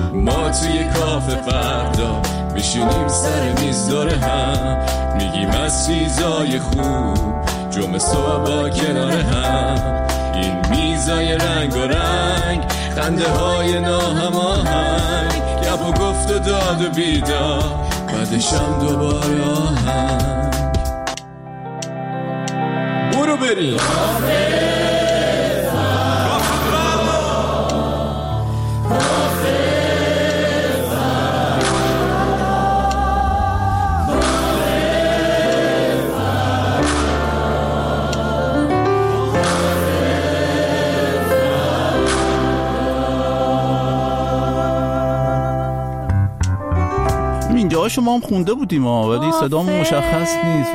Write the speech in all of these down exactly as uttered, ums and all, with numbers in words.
ما توی کافه فردا میشینیم سر میز دور هم، میگیم از چیزای خوب جمعه صبح با کنار هم. این میزای رنگ و رنگ، خنده های ناهماهنگ، گپ و گفت و داد و بیدار، بعدشم دوباره آهنگ. برو بریم اینجا شما هم خونده بودیم ولی صدامون مشخص نیست.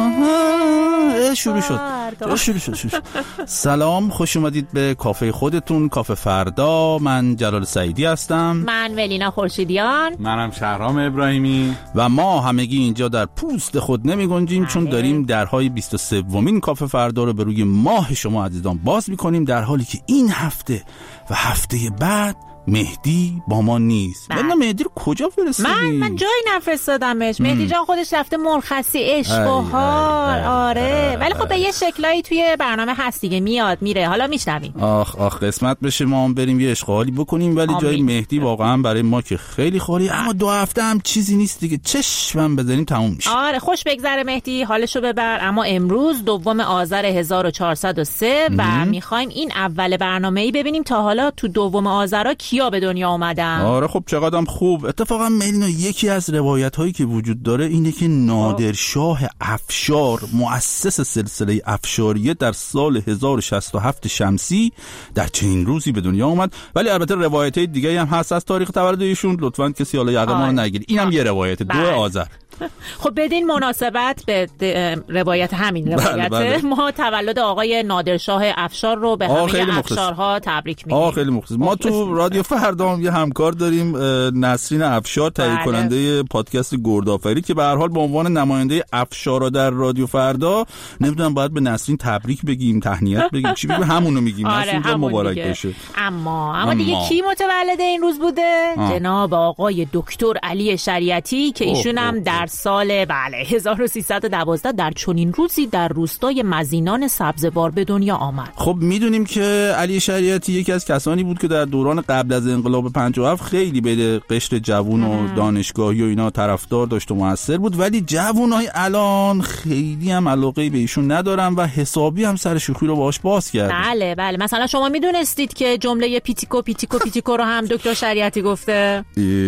بخون. شروع شد. شروع شد. شروع شد. سلام، خوش اومدید به کافه خودتون، کافه فردا. من جلال سعیدی هستم. من ولینا خورشیدیان. منم شهرام ابراهیمی. و ما همگی اینجا در پوست خود نمی گنجیم، چون داریم درهای بیست و سومین کافه فردا رو به روی ماه شما عزیزان باز میکنیم، در حالی که این هفته و هفته بعد مهدی با ما نیست. من مهدی رو کجا فرستادی؟ من من جایی نفرستادمش. مهدی جان خودش رفته مرخصی عشق و حال. آره، ولی خب به یه شکلایی توی برنامه هست دیگه، میاد میره، حالا میشنویم. آخ آخ قسمت بشه ما هم بریم یه عشق و حالی بکنیم، ولی آمین. جای مهدی واقعا برای ما که خیلی خالی، اما دو هفته هم چیزی نیست دیگه، چشمم بزنیم تموم میشه. آره، خوش بگذره مهدی، حالشو ببر. اما امروز دوم آذر هزار و چهارصد و سه و میخوایم این اول برنامه‌ای ببینیم تا حالا تو دوم آذر کیا به دنیا اومدن. آره خب چقدرم خوب. اتفاقا ملینا یکی از روایت هایی که وجود داره اینه که نادرشاه افشار، مؤسس سلسله افشاریه، در سال هزار و شصت و هفت شمسی در چنین روزی به دنیا اومد. ولی البته روایت های دیگه هم هست از تاریخ تولد ایشون، لطفاً کسی حالا یقه ما رو نگیره. اینم یه روایت دو آذر. خب بدین مناسبت به روایت همین روایت بله بله. ما تولد آقای نادرشاه افشار رو به همه افشارها تبریک میگیم. آه خیلی مخلص. ما تو رادیو فردا هم یه همکار داریم، نسرین افشار، تهیه بله. کننده پادکست گردآفرید، که به هر حال به عنوان نماینده افشارا در رادیو فردا، نمیدونم باید به نسرین تبریک بگیم، تهنیت بگیم، چی بگیم؟ همونو میگیم. آره نسرین مبارک دیگه. باشه. اما اما دیگه آه. کی متولد این روز بوده؟ آه. جناب آقای دکتر علی شریعتی که ایشون هم در سال بله هزار و سیصد و دوازده در چنین روزی در روستای مزینان سبزوار به دنیا آمد. خب میدونیم که علی شریعتی یکی از کسانی بود که در دوران قبل از انقلاب پنجاه و هفت خیلی به قشر جوون و دانشگاهی و اینا طرفدار داشت و موثر بود، ولی جوونای الان خیلی هم علاقه به ایشون ندارن و حسابی هم سر شوخی رو باهاش باز کرد. بله بله، مثلا شما میدونستید که جمله پیتیکو پیتیکو پیتیکو رو هم دکتر شریعتی گفته؟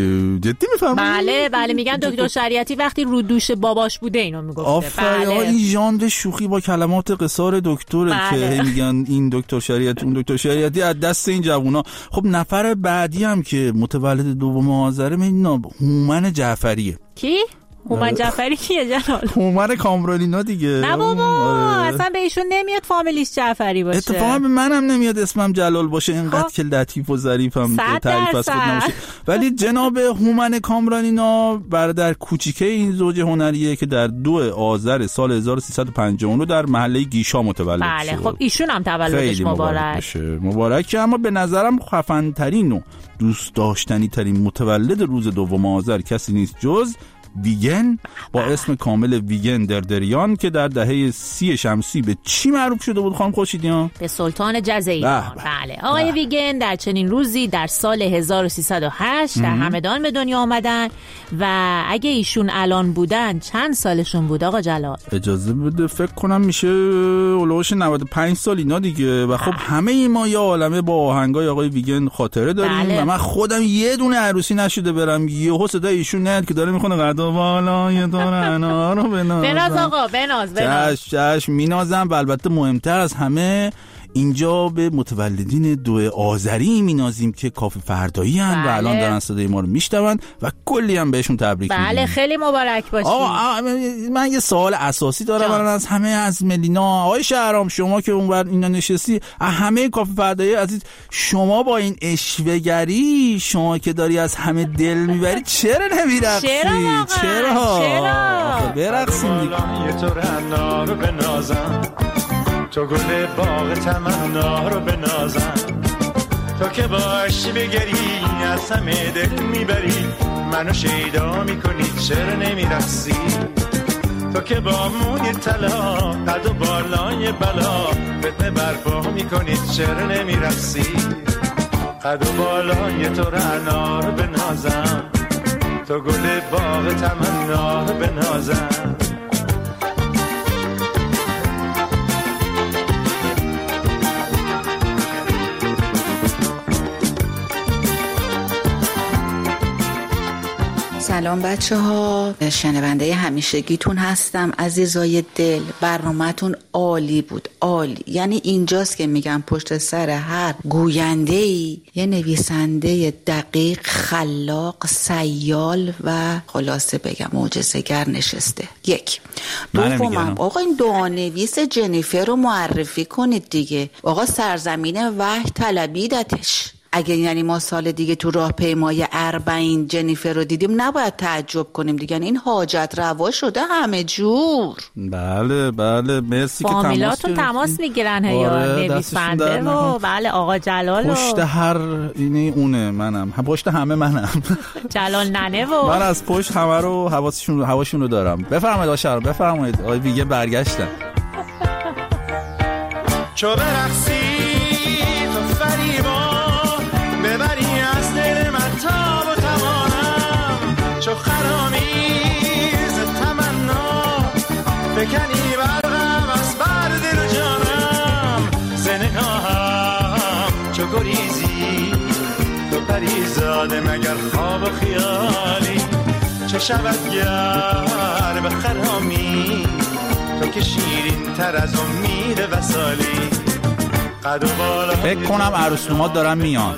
جدی میفهمید؟ بله بله، میگن دکتر شریعتی وقتی رو دوش باباش بوده اینو میگفته. آفرین. بله. این ژانر شوخی با کلمات قصار دکتره بله. که میگن این دکتر شریعتی اون دکتر شریعتی از دست این جوونا. خب نفر بعدی هم که متولد دوم آذر میدونم هومن جعفریه. کی؟ هومن جعفری کیه جلال؟ هومن کامرالینا دیگه. نه بابا آره. اصلا به ایشون نمیاد فامیلیش جعفری باشه. اتفاقا به منم نمیاد اسمم جلال باشه، اینقدر که لطیف و ظریفم تعریف از خود نباشه. ولی جناب هومن کامرالینا برادر کوچیکه این زوج هنریه که در دو آذر سال هزار و سیصد و پنجاه و نه در محله گیشا متولد بله. شد. بله خب ایشون هم تولدش مبارک. مبارک. اما به نظرم خفن ترین و دوست داشتنی ترین متولد روز دوم آذر کسی نیست جز ویگن با اسم کامل ویگن دردریان که در دهه سی شمسی به چی معروف شده بود خانم خورشیدیان؟ به سلطان جز ایران. بله آقای بله. ویگن در چنین روزی در سال هزار و سیصد و هشت در همدان به دنیا آمدن و اگه ایشون الان بودن چند سالشون بود آقا جلال؟ اجازه بده فکر کنم میشه اولوش نود و پنج سال اینا دیگه. و خب همه ما یا عالمه با آهنگای آقای ویگن خاطره داریم بله. و من خودم یه دونه عروسی نشده برم یهو صدای ایشون نیاد که داره میخونه قد بالای دورنا رو بناز. بناز آقا بناز بناز. چش چش مینازم. و البته مهمتر از همه اینجا به متولدین دو آذری مینازیم که کافه فردایی هستند بله. و الان دارن صدای ما رو میشنون و کلی هم بهشون تبریک میگیم. بله خیلی مبارک باشید. آقا من یه سوال اساسی دارم الان از همه، از ملینا. آقای شهرام شما که اونور اینا نشستی، همه کافه فردایی عزیز، شما با این اشوه‌گری شما که داری از همه دل میبری چرا نمیرقصی؟ چرا چرا؟ چرا؟ برقصیم دیگه. یه طور حنا رو بنازم، تو گل باغ تمنا رو بنازم، تو که باشی بگری از همه دل میبری، منو شیدا میکنی چرا نمیرقصی؟ تو که با موی طلا قد و بالای بلا فتنه برپا میکنی چرا نمیرقصی؟ قد و بالای تو رعنا رو بنازم، تو گل باغ تمنا رو بنازم. سلام بچه ها، شنونده همیشگیتون هستم. عزیزای دل، برنامه‌تون عالی بود، عالی. یعنی اینجاست که میگم پشت سر هر گوینده‌ای یه نویسنده دقیق، خلاق، سیال و خلاصه بگم معجزه‌گر نشسته. یک. دومم آقا این دعانویس جنیفر رو معرفی کنید دیگه. آقا سرزمین وحی طلبیدتش. اگه یعنی ما سال دیگه تو راهپیمای اربعین جنیفر رو دیدیم نباید تعجب کنیم دیگه. این حاجت روا شده همه جور. بله بله مرسی که تماس فامیلاتون تماس میگیرن یا نویسنده و بله آقا جلال پشت هر اینی اونه منم پشت همه منم جلال ننه و من از پشت همه رو حواسشون رو هواشون رو دارم. بفرمایید آشار بفرمایید آقای ویگه برگشتن. چو برقصی تو فریبا ببری از دل من تاب و توانم، چو خرامیز تمنا بکنی برقم از بر دل و جانم. زنگاهم چو گریزی تو پریزاده مگر خواب و خیالی، چه شود گر به خرامی تو که شیرین تر از امید وصالی. قد و بالا فکر کنم عروسنومات دارن میان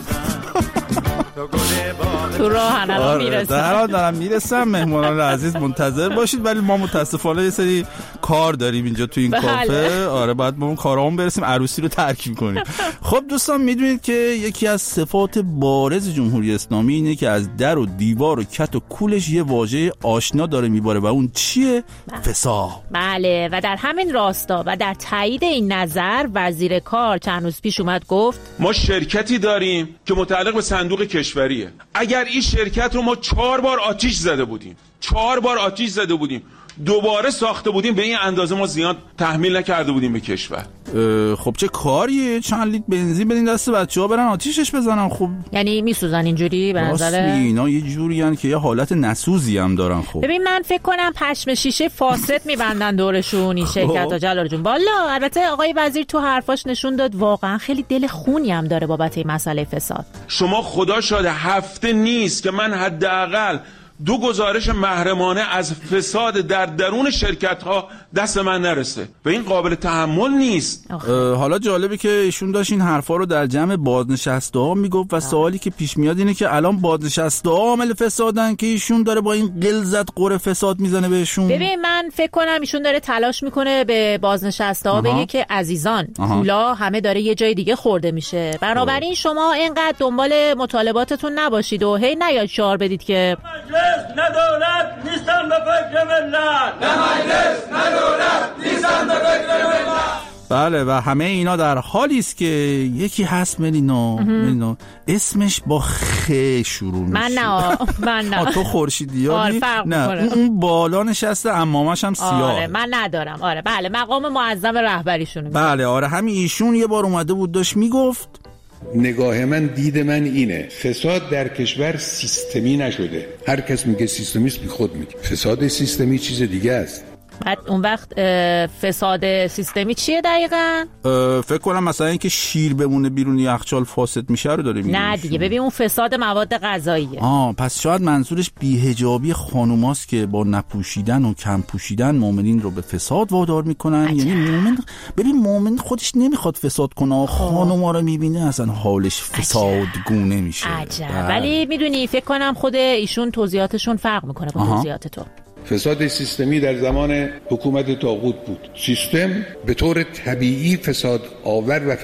تو راه الان میرسن. الان دارم میرسم. مهمانان عزیز منتظر باشید، ولی ما متاسفانه یه سری کار داریم اینجا تو این بله. کافه. آره باید با اون کارامون برسیم عروسی رو ترکیب کنیم. خب دوستان میدونید که یکی از صفات بارز جمهوری اسلامی اینه که از در و دیوار و کت و کولش یه واژه آشنا داره میباره و اون چیه؟ فساد. بله و در همین راستا و در تایید این نظر وزیر کار چند روز پیش اومد گفت ما شرکتی داریم که متعلق به صندوق کشوریه. اگر این شرکت رو ما چهار بار آتیش زده بودیم چهار بار آتیش زده بودیم دوباره ساخته بودیم، به این اندازه ما زیان تحمیل نکرده بودیم به کشور. خب چه کاریه؟ چند لیتر بنزین بدین دست بچه‌ها برن آتیشش بزنن. خب یعنی میسوزن اینجوری به نظر اینا یه جوریان که یه حالت نسوزی هم دارن. خب ببین من فکر کنم پشم شیشه فاسد میبندن دورشون این شرکت‌ها جلال جون. والا البته آقای وزیر تو حرفاش نشون داد واقعا خیلی دل خونی هم داره بابت این مسئله فساد. شما خدا شاده هفته نیست که من حداقل دو گزارش محرمانه از فساد در درون شرکت ها دست من نرسه و این قابل تحمل نیست. حالا جالبه که ایشون داشت این حرفا رو در جمع بازنشسته ها میگفت و سوالی که پیش میاد اینه که الان بازنشسته ها عامل فسادن که ایشون داره با این غلظت قره فساد میزنه بهشون. ببین من فکر کنم ایشون داره تلاش میکنه به بازنشسته ها بگه که عزیزان پولا همه داره یه جای دیگه خورده میشه، بنابراین شما اینقدر دنبال مطالباتتون نباشید و هی نیاد شعار بدید که نه دولت نیستم به فکر ملت، نه مجلس نه دولت نیستم به فکر ملت. بله و همه اینا در حالی است که یکی هست ملینا ملینا اسمش با خ شروع میشه. من نه من نه تو خورشیدیانی نه کنه. اون بالا نشسته عمامش هم سیاه. آره من ندارم. آره بله مقام معظم رهبریشونه. بله آره همین ایشون یه بار اومده بود داشت میگفت نگاه من دید من اینه فساد در کشور سیستمی نشده. هر کس میگه سیستمیست بی خود میگه. فساد سیستمی چیز دیگه است. بعد اون وقت فساد سیستمی چیه دقیقاً؟ فکر کنم مثلا اینکه شیر بمونه بیرون یخچال فاسد میشه رو داره میگه. نه دیگه ببین اون فساد مواد غذاییه. آه پس شاید منظورش بی‌حجابی خانوماست که با نپوشیدن و کم پوشیدن مؤمنین رو به فساد وادار میکنن. عجب. یعنی مؤمن ببین مؤمن خودش نمیخواد فساد کنه، خانوما رو میبینه اصلا حالش فسادگونه میشه. عجب. ولی میدونی فکر کنم خود ایشون توضیحاتشون فرق میکنه با توضیحات تو. فساد سیستمی در زمان حکومت طاغوت بود. سیستم به طور طبیعی فساد آور و فساد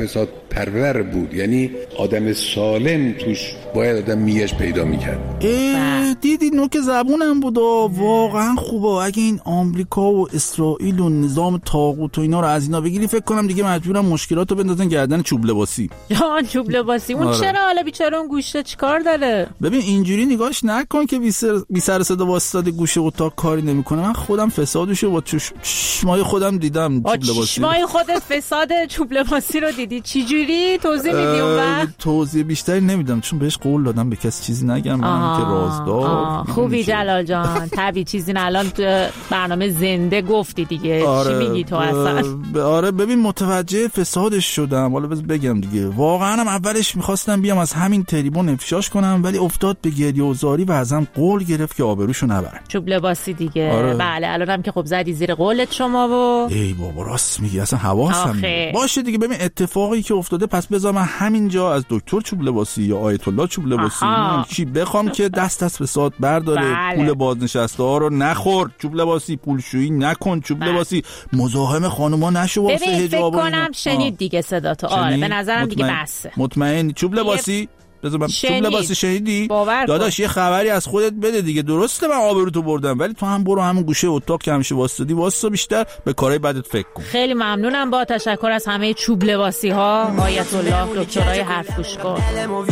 پرور بود، یعنی آدم سالم توش باید آدم میش پیدا میکرد. دیدی نوک زبونم بود و واقعا خوبه. اگه این آمریکا و اسرائیل و نظام طاغوت و اینا رو از اینا بگیری فکر کنم دیگه مجبورم مشکلاتو بندازن گردن چوب لباسی. جان چوب لباسی اون آره. چرا حالا بیچاره اون گوشه چیکار داره؟ ببین اینجوری نگاهش نکن که بی سر بی سر صدا واسطه گوشه اتاق کاری نمیکنه. من خودم فسادشو با چشمای خودم دیدم. چوب لباسی چشمای خودت فساد چوب لباسی رو دیدی؟ چی جوری توضیح میدی اون وقت؟ توضیح بیشتری نمیدم چون بهش قول دادم به کسی چیزی نگم، من که رازدار. خوبی جلال جان طبیعی چیزی نه الان تو برنامه زنده گفتی دیگه. آره چی میگی تو اصلا؟ آره ببین متوجه فسادش شدم. حالا بذار بگم دیگه، واقعا هم اولش میخواستم بیام از همین تریبون افشاش کنم ولی افتاد به گریه و زاری و ازم قول گرفت که آبروشو نبرم. چوب لباسی دیگه. آره. بله الانم که خب زدی زیر قولت شما و ای بابا راست میگی اصلا حواسم باشه دیگه. ببین اتفاقی که افتاده پس بذار من همینجا از دکتر چوب لباسی یا آیت الله چوب لباسی چی بخوام که دست از فساد برداره. بله. پول بازنشسته ها رو نخور چوب لباسی، پولشویی نکن چوب بله. لباسی، مزاحم خانوما نشو واسه حجاب. فکر کنم شنید دیگه صدا تو. آره به نظرم دیگه بسه. مطمئن چوب لباسی بذار من چوب لباسی شنیدی؟ داداش یه خبری از خودت بده دیگه. درسته من آبروتو بردم ولی تو هم برو همون گوشه اتاق که همیشه واسطی واسطا بیشتر به کارهای بدت فکر کن. خیلی ممنونم با تشکر از همه چوب لباسی ها. آیت الله دکترای حرف گوش کن.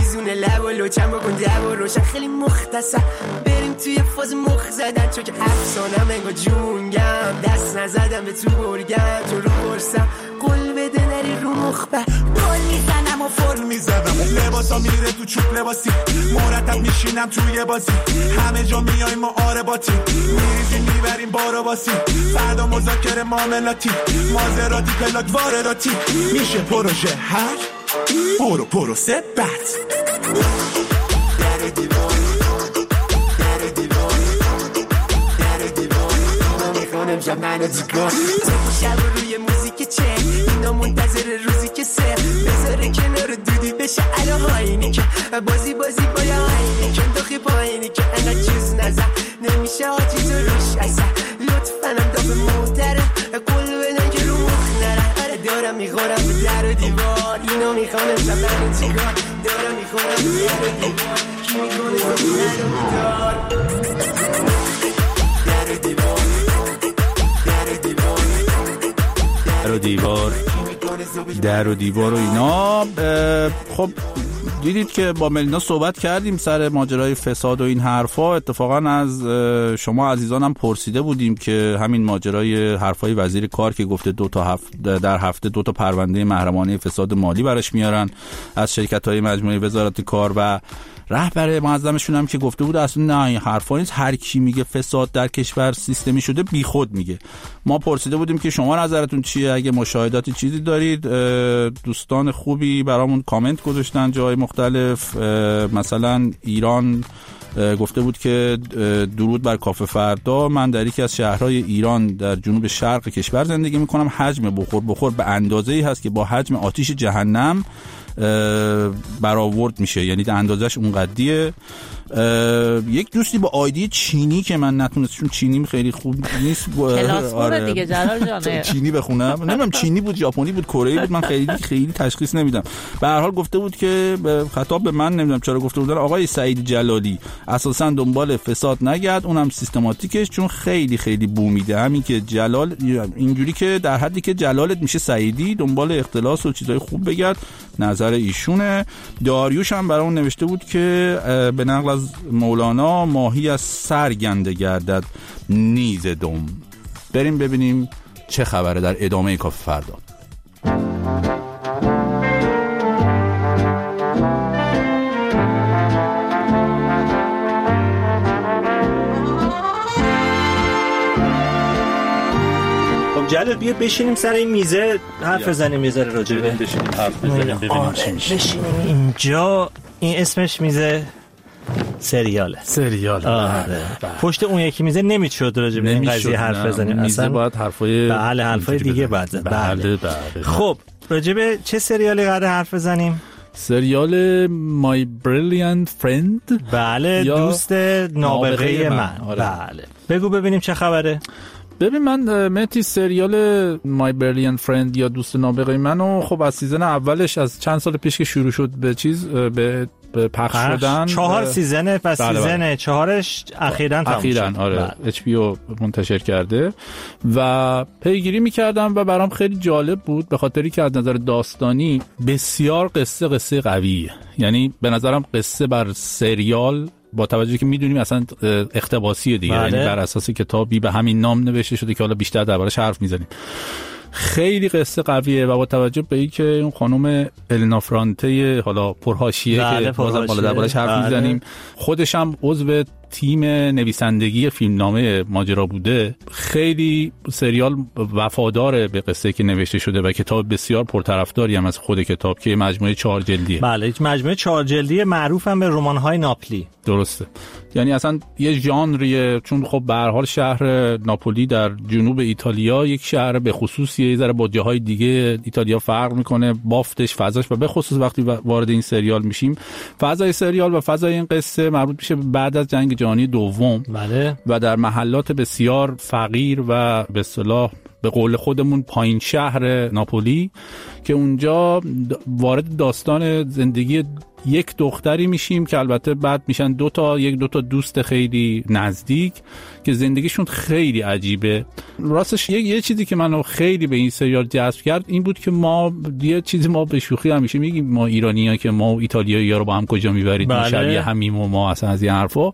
خیلی مختصر بریم توی فاز مخ زدن چون که افسانم انگار جونگم دست نزدم به تو برگم تو رو برسم قول بده نری رو مخبر گل میزنم و فرم میزدم لباسا میره تو چوب لباسی مرتب میشینم توی بازی همه جا میایم ما آره باتی میریزیم میبریم بارو باسی فردا مذاکره معاملاتی مازراتی پلاک وارداتی میشه پروژه هر برو پروسه بد در دیوار در دیوار در دیوار نمیخونم شب منو جیکار شب روی موزیک چه اینا منتظر روزی که سه بذاره کنار دودی بشه الان هاینی که بازی بازی باید هاینی که داخی پایینی که انقدر چیز نزد نمیشه آجی تو روش اصلا لطفا هم دافه محتره قول بدن که رو مخ نره آره دارم میخورم به در و دیوار اینو میخوانم شب منو چیکار دارم میخورم به در و دیوار کی میکنه زمینه رو میدار در و دیوار در و دیوار در و دیوار در و دیوار و اینا. خب دیدید که با ملینا صحبت کردیم سر ماجرای فساد و این حرفا. اتفاقا از شما عزیزانم پرسیده بودیم که همین ماجرای حرفای وزیر کار که گفته دو تا هفته در هفته دو تا پرونده محرمانه فساد مالی براش میارن از شرکت‌های مجموعه وزارت کار و رهبر معظمشون هم که گفته بود اصلا نه این حرفا نیست، هر کی میگه فساد در کشور سیستمی شده بیخود میگه. ما پرسیده بودیم که شما نظرتون چیه، اگه مشاهداتی چیزی دارید. دوستان خوبی برامون کامنت گذاشتن جای مختلف. مثلا ایران گفته بود که درود بر کافه فردا، من در یکی از شهرهای ایران در جنوب شرق کشور زندگی میکنم. حجم بخور بخور به اندازه‌ای هست که با حجم آتیش جهنم برآورد میشه، یعنی اندازش اون قدیه. یک دوستی با آیدی چینی که من نتونستم چون چینیم خیلی خوب نیست کلاس خوبه دیگه جلال جانه چینی بخونم، نمیدونم چینی بود ژاپنی بود کره‌ای بود، من خیلی خیلی تشخیص نمیدم. به هر حال گفته بود که خطاب به من، نمیدونم چرا گفته بودن آقای سعید جلالی اساسا دنبال فساد نگرد، اونم سیستماتیکش، چون خیلی خیلی بومیده. همین که جلال اینجوری که در حدی که جلالت میشه سعیدی، دنبال اختلاس و چیزای خوب بگرد. نظر ایشونه. داریوش هم برامون نوشته بود که به نقل از مولانا ماهی از سر گنده گردد نیز دم. بریم ببینیم چه خبره در ادامه کافه فردا. جلال بیا بشینیم سر این میزه حرف بزنیم، یه ذره راجع به بشینیم حرف بزنیم ببینیم چی میشه. بشینیم اینجا. این اسمش میزه سریاله. سریال. آره. پشت اون یکی میزه نمیشد راجع به این قضیه حرف بزنیم. میزه اصلا باید حرفای بله حرفای دیگه بعد زد. بله بله. خب راجع به چه سریالی قراره حرف بزنیم؟ سریال My Brilliant Friend. بله دوست نابغه من. آره. بله بگو ببینیم چه خبره. ببین من متی سریال My Brilliant Friend یا دوست نابغه منو خب از سیزن اولش از چند سال پیش که شروع شد به چیز به به پخش شدن چهار سیزنه پس بله سیزن بله. چهارش اخیراً تموم اخیراً آره اچ پی او منتشر کرده و پیگیری می‌کردم و برام خیلی جالب بود به خاطری که از نظر داستانی بسیار قصه قصه قویه. یعنی به نظرم قصه بر سریال با توجهی که میدونیم اصلا اقتباسیه دیگه بله. یعنی بر اساس کتابی به همین نام نوشته شده که حالا بیشتر دربارش حرف میزنیم. خیلی قصه قویه و با توجه به این که اون خانم النا فرانته حالا پرهاشیه بله که بازم بالا دربارش حرف بله. میزنیم، خودش هم عضو تیم نویسندگی فیلمنامه ماجرا بوده، خیلی سریال وفاداره به قصه که نوشته شده و کتاب بسیار پرطرفداری هم از خود کتاب که مجموعه چهار جلدیه. بله یک مجموعه چهار جلدی معروف هم به رمان‌های ناپلی. درسته. یعنی اصلا یه ژانریه، چون خب به هر حال شهر ناپولی در جنوب ایتالیا یک شهر به خصوص یه ذره با جاهای دیگه ایتالیا فرق میکنه، بافتش، فضاش، و به خصوص وقتی وارد این سریال میشیم فضای سریال و فضای این قصه مربوط میشه بعد از جنگ جهانی دوم. بله. و در محلات بسیار فقیر و به اصطلاح به قول خودمون پایین شهر ناپولی که اونجا وارد داستان زندگی یک دختری میشیم که البته بعد میشن دو تا یک دو تا دوست خیلی نزدیک که زندگیشون خیلی عجیبه. راستش یک یه چیزی که منو خیلی به این سریال جذب کرد این بود که ما یه چیزی ما به شوخی همیشه میگیم ما ایرانی‌ها که ما و ایتالیایی‌ها رو با هم کجا میبرید، ما شبیه همیم و ما اصلا از این حرفا.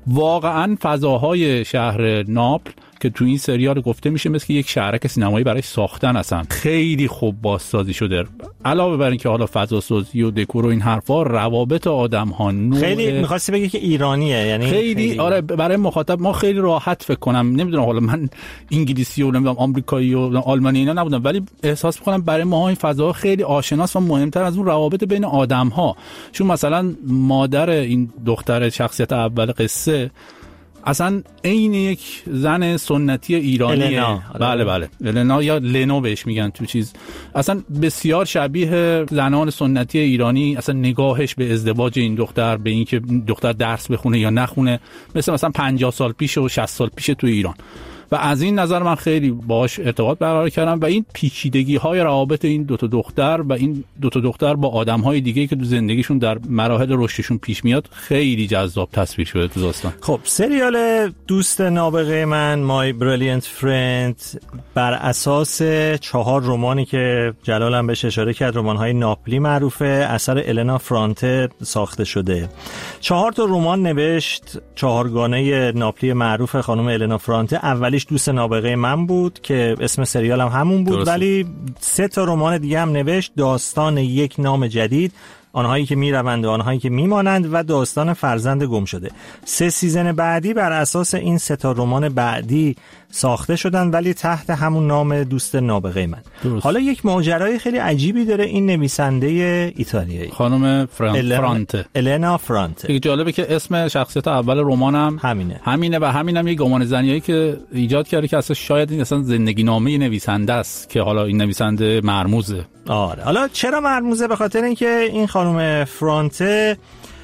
واقعا فضاهای شهر ناپل که تو این سریال گفته میشه مثل یک شهرک سینمایی برای ساختن اصلا خیلی خوب بازسازی شده. علاوه بر این که حالا فضا سازی و دکور و این حرفا، روابط آدم‌ها خیلی می‌خواستی بگی که ایرانیه، یعنی خیلی, خیلی آره برای مخاطب ما خیلی راحت فکر کنم، نمیدونم حالا من انگلیسی و نمیدونم آمریکایی و آلمانی اینا نبودم ولی احساس می‌کنم برای ما این فضا خیلی آشناست و مهمتر از اون روابط بین آدم‌ها. چون مثلا مادر این دختر شخصیت اول قصه اصلا عین یک زن سنتی ایرانیه. النا. بله بله النا یا لنو بهش میگن تو چیز، اصلا بسیار شبیه زنان سنتی ایرانی. اصلا نگاهش به ازدواج این دختر، به اینکه دختر درس بخونه یا نخونه، مثل مثلا پنجاه سال پیش و شصت سال پیش تو ایران. و از این نظر من خیلی باهاش ارتباط برقرار کردم و این پیچیدگی‌های روابط این دو تا دختر و این دو تا دختر با آدم‌های دیگه‌ای که تو زندگیشون در مراحل رشدشون پیش میاد خیلی جذاب تصویر شده تو داستان. خب سریال دوست نابغه من My Brilliant Friend بر اساس چهار رمانی که جلال هم بهش اشاره کرد، رمان‌های ناپلی معروفه، اثر النا فرانته ساخته شده. چهار تا رمان نوشت چهارگانه ناپلی معروف خانم النا فرانته. اولی دوست نابغه من بود که اسم سریال هم همون بود درسته. ولی سه تا رمان دیگه هم نوشت، داستان یک نام جدید، آنهایی که میروند و آنهایی که میمانند و داستان فرزند گم شده. سه سیزن بعدی بر اساس این سه تا رمان بعدی ساخته شدن ولی تحت همون نام دوست نابغه من. درست. حالا یک ماجرای خیلی عجیبی داره این نویسنده ایتالیایی خانم فران... فرانته النا فرانته. خیلی جالبه که اسم شخصیت اول رمانم همینه همینه و همینم یک گمان زنیایی که ایجاد کرده که اصلا شاید این اصلا زندگی نامه نویسنده است که حالا این نویسنده مرموزه. آره حالا چرا مرموزه؟ به خاطر اینکه این خانم فرانته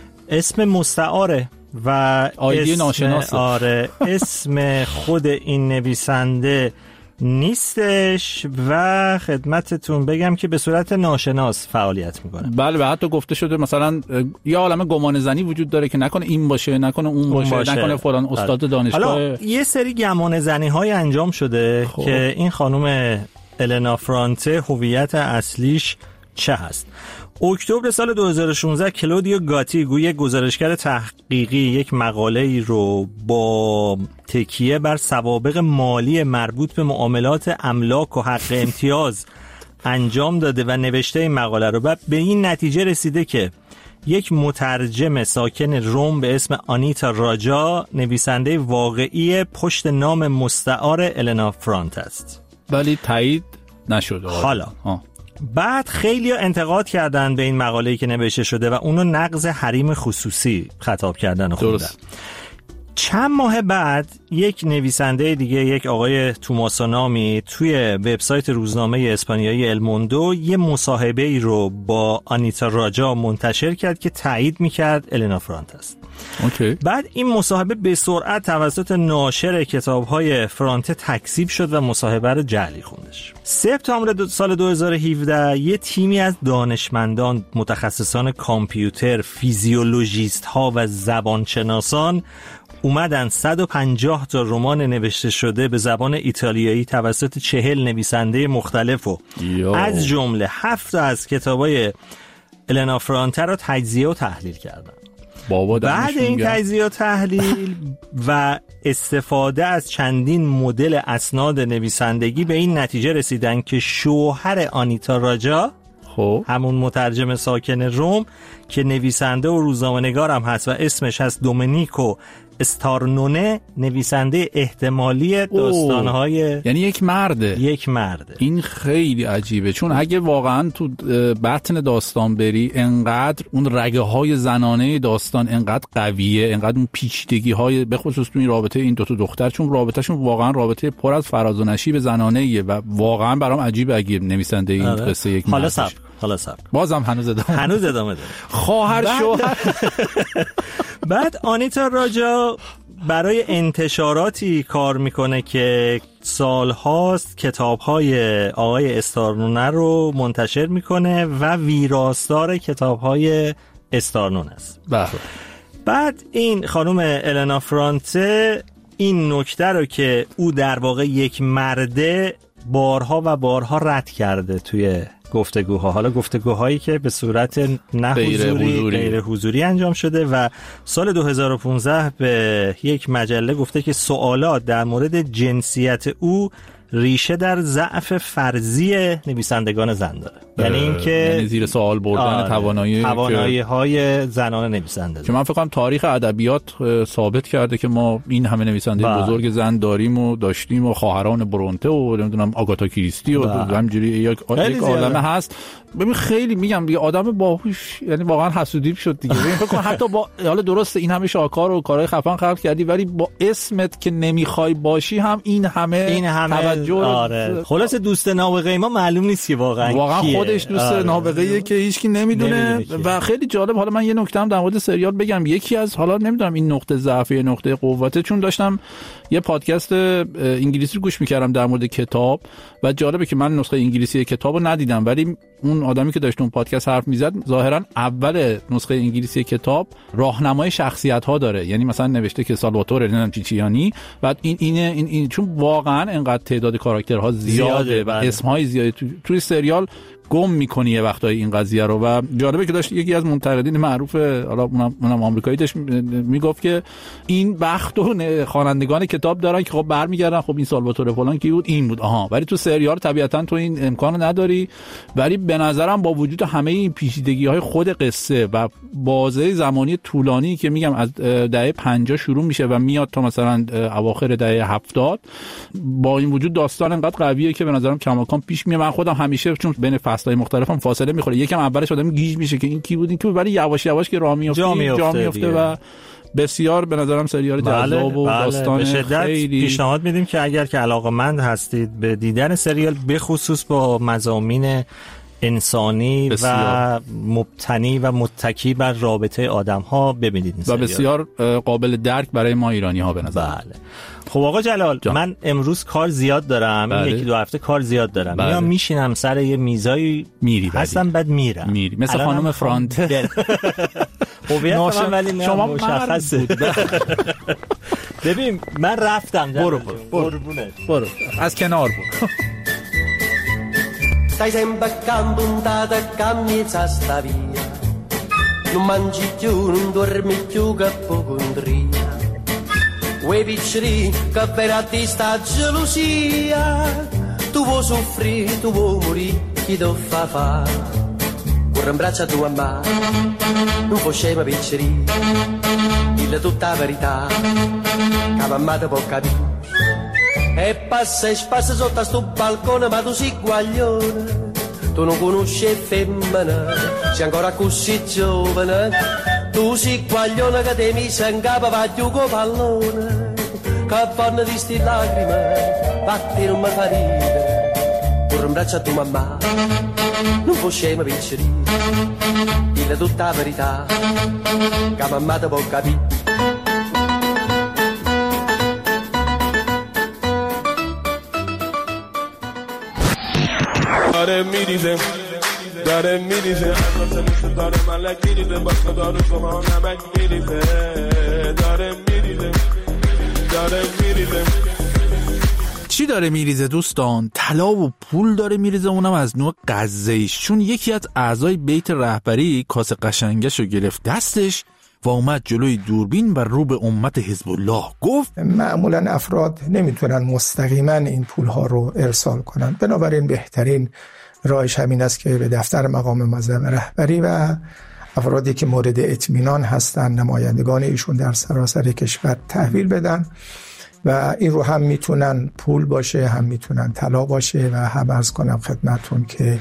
اسم مستعاره و آیدی ناشناسه. آره اسم خود این نویسنده نیستش و خدمتتون بگم که به صورت ناشناس فعالیت میکنه. بله و حتی گفته شده مثلا یه عالمه گمان زنی وجود داره که نکنه این باشه، نکنه اون باشه, باشه. نکنه فلان استاد بله. دانشگاه. حالا یه سری گمان زنی های انجام شده خوب. که این خانم النا فرانته هویت اصلیش چه هست. اکتبر سال دو هزار و شانزده کلودیو گاتی گوی گزارشگر تحقیقی یک مقاله‌ای رو با تکیه بر سوابق مالی مربوط به معاملات املاک و حق امتیاز انجام داده و نوشته این مقاله رو و به این نتیجه رسیده که یک مترجم ساکن روم به اسم آنیتا راجا نویسنده واقعی پشت نام مستعار النا فرانته است. ولی تایید نشده. حالا آه. بعد خیلی انتقاد کردن به این مقاله‌ای که نوشته شده و اونو نقض حریم خصوصی خطاب کردن و خوندن. چند ماه بعد یک نویسنده دیگه، یک آقای توماسو نامی، توی وبسایت روزنامه اسپانیایی الموندو یه مصاحبه ای رو با آنیتا راجا منتشر کرد که تایید میکرد النا فرانت است. اوکی. بعد این مصاحبه به سرعت توسط ناشر کتاب‌های فرانته تکذیب شد و مصاحبه رو جعلی خوندش. سپتامبر سال دو هزار و هفده یه تیمی از دانشمندان، متخصصان کامپیوتر، فیزیولوژیست ها و زبانشناسان اومدن صد و پنجاه تا رمان نوشته شده به زبان ایتالیایی توسط چهل نویسنده مختلف و از جمله هفت از کتابای النا فرانته رو تجزیه و تحلیل کردن. بابا بعد این تجزیه و تحلیل و استفاده از چندین مدل اسناد نویسندگی به این نتیجه رسیدن که شوهر آنیتا راجا، خب همون مترجم ساکن روم که نویسنده و روزنامه‌نگار هم هست و اسمش هست دومنیکو استارنونه، نویسنده احتمالی داستان‌های، یعنی یک مرده. یک مرده. این خیلی عجیبه، چون اگه واقعا تو بطن داستان بری انقدر اون رگه های زنانه داستان انقدر قویه، انقدر اون پیچیدگی های به خصوص تو این رابطه این دو تا دختر، چون رابطهشون واقعا رابطه پر از فراز و نشیب زنانه‌ایه و واقعا برام عجیبه اگه نویسنده این آره. قصه یک مرد. حالا صبر حالا صبر بازم هنوز ادامه هنوز ادامه داره. خواهر شوهر. بعد آنیتا راجا برای انتشاراتی کار میکنه که سالهاست کتاب‌های آقای استارنونه رو منتشر میکنه و ویراستار کتاب‌های استارنونه است. بله. بعد این خانم النا فرانته این نکته رو که او در واقع یک مرده بارها و بارها رد کرده توی گفتگوها، حالا گفتگوهایی که به صورت نه حضوری غیر حضوری انجام شده و سال دو هزار و پانزده به یک مجله گفته که سوالات در مورد جنسیت او ریشه در ضعف فرضی نویسندگان زن داره. یعنی اینکه یعنی زیر سوال بردن توانایی توانایی های زنان نویسنده که من فکر کنم تاریخ ادبیات ثابت کرده که ما این همه نویسنده با. بزرگ زن داریم و داشتیم و خواهران برونته و نمیدونم آگاتا کریستی و همینجوری یک یک عالمه هست. ببین خیلی میگم دیگه آدم باهوش، یعنی واقعا حسودی شد دیگه. ببین فکر کنم حتی با حالا درسته این همه شاهکار و کارهای خفن خلق کردی ولی با اسمت که نمیخوای باشی هم این همه این همه توجه. آره. خلاص دوست نابغه ما معلوم نیست که واقعا واقعا کیه. خودش دوست آره. نابغه‌ایه که هیچکی نمیدونه و خیلی جالب. حالا من یه نکته هم در مورد سریال بگم. یکی از حالا نمیدونم این نقطه ضعف یا نقطه قوته، چون داشتم یه پادکست انگلیسی رو گوش میکردم در مورد کتاب و جالبه که من نسخه انگلیسی کتابو ندیدم ولی اون آدمی که داشت اون پادکست حرف میزد ظاهرا اول نسخه انگلیسی کتاب راهنمای شخصیت ها داره، یعنی مثلا نوشته که سالواتور نمیدونم چیچیانی، بعد این این این, این چون واقعا انقدر تعداد کاراکترها زیاده و اسمهای زیاده تو توی سریال گم میکنی یه وقتایی این قضیه رو. و جالبه که داشت یکی از منتقدین معروف حالا اونم اونم آمریکایی داشت میگفت که این بخت و خوانندگان کتاب دارن که خب برمیگردن خب این سالواتور فلان کی بود این بود آها، ولی تو سریال طبیعتا تو این امکانو نداری. ولی به نظرم با وجود همه این پیچیدگی‌های خود قصه و بازه زمانی طولانی که میگم از دهه پنجاه شروع میشه و میاد تا مثلا اواخر دهه هفتاد، با این وجود داستان انقدر قویه که به نظرم کماکان پیش میاد. من خودم همیشه چون بین فصل‌های مختلفم فاصله میخوره، یکم اولش آدم گیج میشه که این کی بود این کی بود، ولی یواش یواش که راه میفته جا میفته و بسیار به نظرم سریال جذاب و بله، داستان به شدت خیلی پیشنهاد میدیم که اگر که علاقه‌مند هستید به دیدن سریال به خصوص با مضامین انسانی بسیار. و مبتنی و متکی بر رابطه آدم‌ها ببینید این و بسیار قابل درک برای ما ایرانی‌ها به نظر. بله. خب آقا جلال جان. من امروز کار زیاد دارم بله. یکی دو هفته کار زیاد دارم بله. میام میشینم سر یه میزایی میری هستم بعد میرم میری مثل خانم فرانته هویت من ولی شما مشخصه. ببین من رفتم برو برو برو از کنار برو. Stai sempre accantontata e cammina sta via. Non mangi più, non dormi più che poco indria. Quei piccoli che per a te sta gelosia. Tu vuoi soffrire, tu vuoi morire, chi ti fa fare? Corre in braccio a tua mamma, non puoi scema piccoli. Dille tutta la verità, che mamma ti può capire. E passa e spassa sotto a sto balcone ma tu sei guaglione, tu non conosci femmina, sei ancora così giovane, Tu si quagliona che te mi sangava va giù con pallone, che fanno di sti lacrime, fatti non mi fa ridere, pure un braccio a tua mamma, non può scema piccirì, dille tutta la verità, che mamma te può capire. داره میریزه داره میریزه داره ملک میریزه باسم داره شما نمک میریزه داره میریزه داره میریزه. چی داره میریزه دوستان؟ طلا و پول داره میریزه، اونم از نوع غزه‌ایش، چون یکی از اعضای بیت رهبری کاسه قشنگش رو گرفت دستش و اومد جلوی دوربین و رو به امت حزب الله گفت معمولا افراد نمیتونن مستقیما این پولها رو ارسال کنن، بنابراین بهترین راهش همین است که به دفتر مقام معظم رهبری و افرادی که مورد اطمینان هستن، نمایندگان ایشون در سراسر کشور تحویل بدن و این رو هم میتونن پول باشه، هم میتونن طلا باشه و هم عرض کنم خدمتون که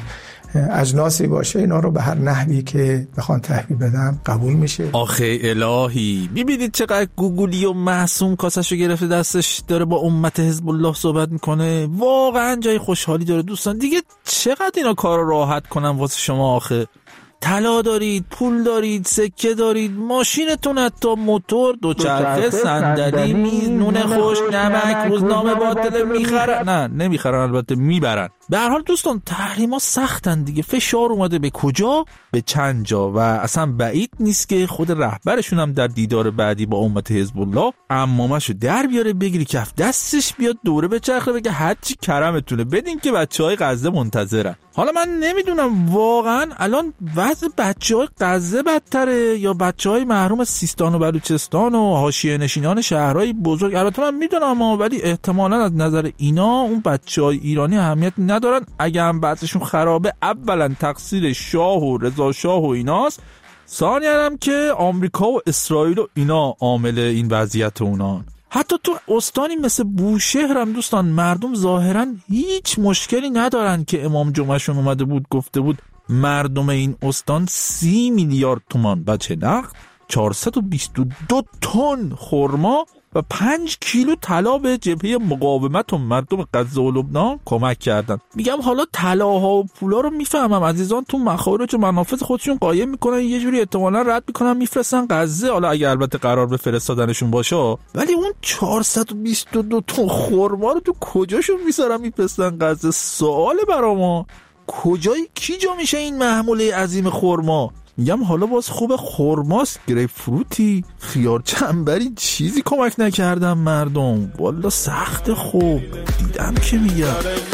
اجناسی باشه، اینا رو به هر نحوی که بخوان تحویل بدن قبول میشه. آخه الهی، میبینید چقدر گوگلی و معصوم کاسشو گرفته دستش داره با امت حزب الله صحبت میکنه. واقعا جای خوشحالی داره دوستان. دیگه چقدر اینا کارو راحت کنن واسه شما. آخه طلا دارید، پول دارید، سکه دارید، ماشینتون حتی موتور، دوچرخه، صندلی، میز، نون خوش، نمک، روزنامه باطل میخرن. نه نمیخرن، البته میبرن. به هر حال دوستان تحریما سختن دیگه، فشار اومده به کجا؟ به چند جا و اصلا بعید نیست که خود رهبرشون هم در دیدار بعدی با امت حزب الله عمامشو در بیاره بگیری کف دستش بیاد دوره به چرخه بگه هرچی کرمتونه بدین که بچهای غزه منتظرن. حالا من نمیدونم واقعا الان وضع بچهای غزه بدتره یا بچهای محروم سیستان و بلوچستان و حاشیه نشینان شهرهای بزرگ. البته من میدونم ولی احتمالاً از نظر اینا اون بچهای ایرانی اهمیت ندارن. اگه هم بعضشون خرابه اولا تقصیر شاه و رضا شاه و ایناست، ثانیاً هم که آمریکا و اسرائیل و اینا عامل این وضعیت اونان. حتی تو استانی مثل بوشهر هم دوستان مردم ظاهراً هیچ مشکلی ندارن که امام جمعهشون اومده بود گفته بود مردم این استان سی میلیارد تومان بچه نقد، چهارصد و بیست و دو تن خرما و پنج کیلو طلا به جبهه مقاومت و مردم غزه و لبنان کمک کردن. میگم حالا طلاها و پولا رو میفهمم عزیزان تو مخارج و منافذ خودشون قایم میکنن، یه جوری احتمالاً رد میکنن میفرستن غزه، حالا اگه البته قرار به فرستادنشون باشه. ولی اون چهارصد و بیست و دو تن خرما رو تو کجاشون میذارن میفرستن غزه؟ سوال برا ما کجای کی جا میشه این محموله عظیم خرما؟ میگم حالا باز خوب خرماست، گریپ فروتی، خیار چنبری چیزی کمک نکردم مردم. والا سخت خوب دیدم که میگم.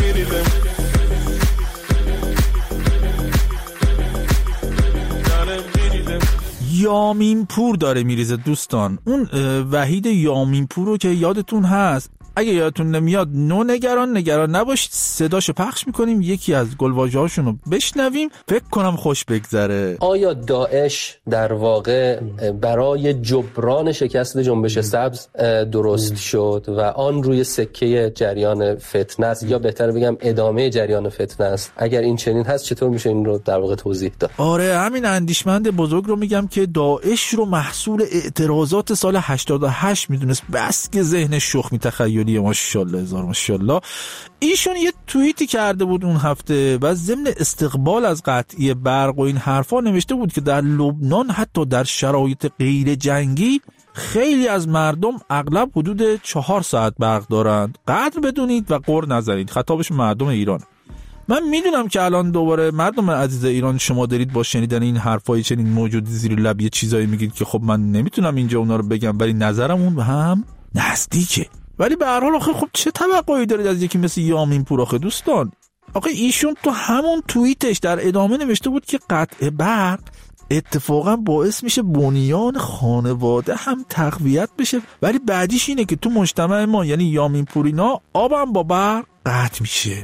یامین پور داره میریزه دوستان. اون وحید یامین پور رو که یادتون هست، اگه یادتون نمیاد نو نگران نگران نباشید، صداشو پخش میکنیم یکی از گلواژه هاشون رو بشنویم، فکر کنم خوش بگذره. آیا داعش در واقع برای جبران شکست جنبش سبز درست شد و آن روی سکه جریان فتنه است، یا بهتر بگم ادامه جریان فتنه است؟ اگر این چنین هست چطور میشه این رو در واقع توضیح داد؟ آره همین اندیشمند بزرگ رو میگم که داعش رو محصول اعتراضات سال هشتاد و هشت میدونست، بس که ذهن شخمی تخیلی ماشاءالله هزار ماشاءالله. ایشون یه توییتی کرده بود اون هفته و ضمن استقبال از قطعی برق و این حرفا نوشته بود که در لبنان حتی در شرایط غیر جنگی خیلی از مردم اغلب حدود چهار ساعت برق دارند، قدر بدونید و قر نزنید. خطابش مردم ایران. من میدونم که الان دوباره مردم عزیز ایران شما دارید با شنیدن این حرفای چنین موجودی زیر لب یه چیزایی میگید که خب من نمیتونم اینجا اونا رو بگم، ولی نظرم اون هم نزدیکه. ولی به هر حال آخه خب چه توقعی دارید از یکی مثل یامین پور؟ آخه دوستان آخه ایشون تو همون توییتش در ادامه نوشته بود که قطع برق اتفاقا باعث میشه بنیان خانواده هم تقویت بشه، ولی بعدیش اینه که تو مجتمع ما یعنی یامین پورینا آبم با برق قطع میشه.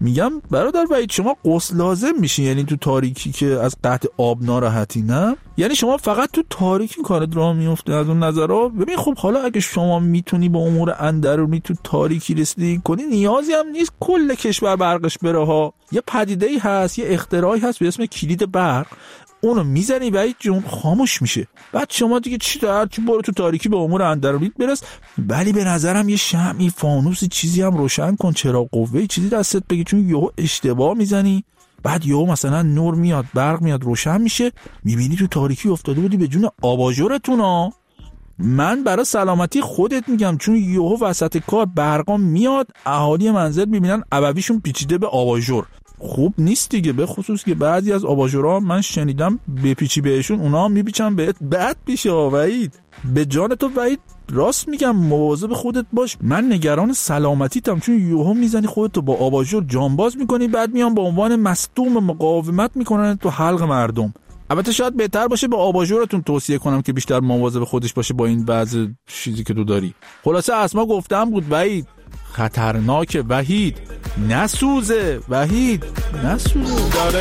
میگم برادر وحید شما غسل لازم میشه، یعنی تو تاریکی که از قطع آب ناراحتی، نه یعنی شما فقط تو تاریکی کارت راه میفته از اون نظرها. ببین خب حالا اگه شما میتونی با امور اندرونی تو تاریکی رسیدگی کنی، نیازی هم نیست کل کشور برقش بره ها. یه پدیده‌ای هست، یه اختراعی هست به اسم کلید برق، اونو میزنی وحید جون خاموش میشه. بعد شما دیگه چی دار چی برو تو تاریکی به امور اندرونیت برس. ولی به نظرم یه شمعی، فانوسی، چیزی هم روشن کن، چراغ قوه‌ای چیزی دستت بگی، چون یهو اشتباه میزنی بعد یهو مثلا نور میاد، برق میاد، روشن میشه، میبینی تو تاریکی افتاده بودی به جون آباژورتون ها. من برای سلامتی خودت میگم، چون یهو وسط کار برقا میاد، اهالی منزل میبینن ابویشون پیچیده به آباژور. خوب نیست دیگه، به خصوص که بعضی از آباژورها من شنیدم بپیچی بهشون اونا هم میپیچن بهت، بد میشه وحید. به جان تو وحید راست میگم، مواظب خودت باش. من نگران سلامتیتم، چون یوهو میزنی خودتو با آباژور جانباز میکنی، بعد میان با عنوان مصدوم مقاومت میکنن تو حلق مردم. البته شاید بهتر باشه به آباژورتون توصیه کنم که بیشتر مواظب خودش باشه با این بعض چیزی که تو داری. خلاصه اسما گفتم بود وحید، خطرناک وحید، نسوزه وحید، نسوزه.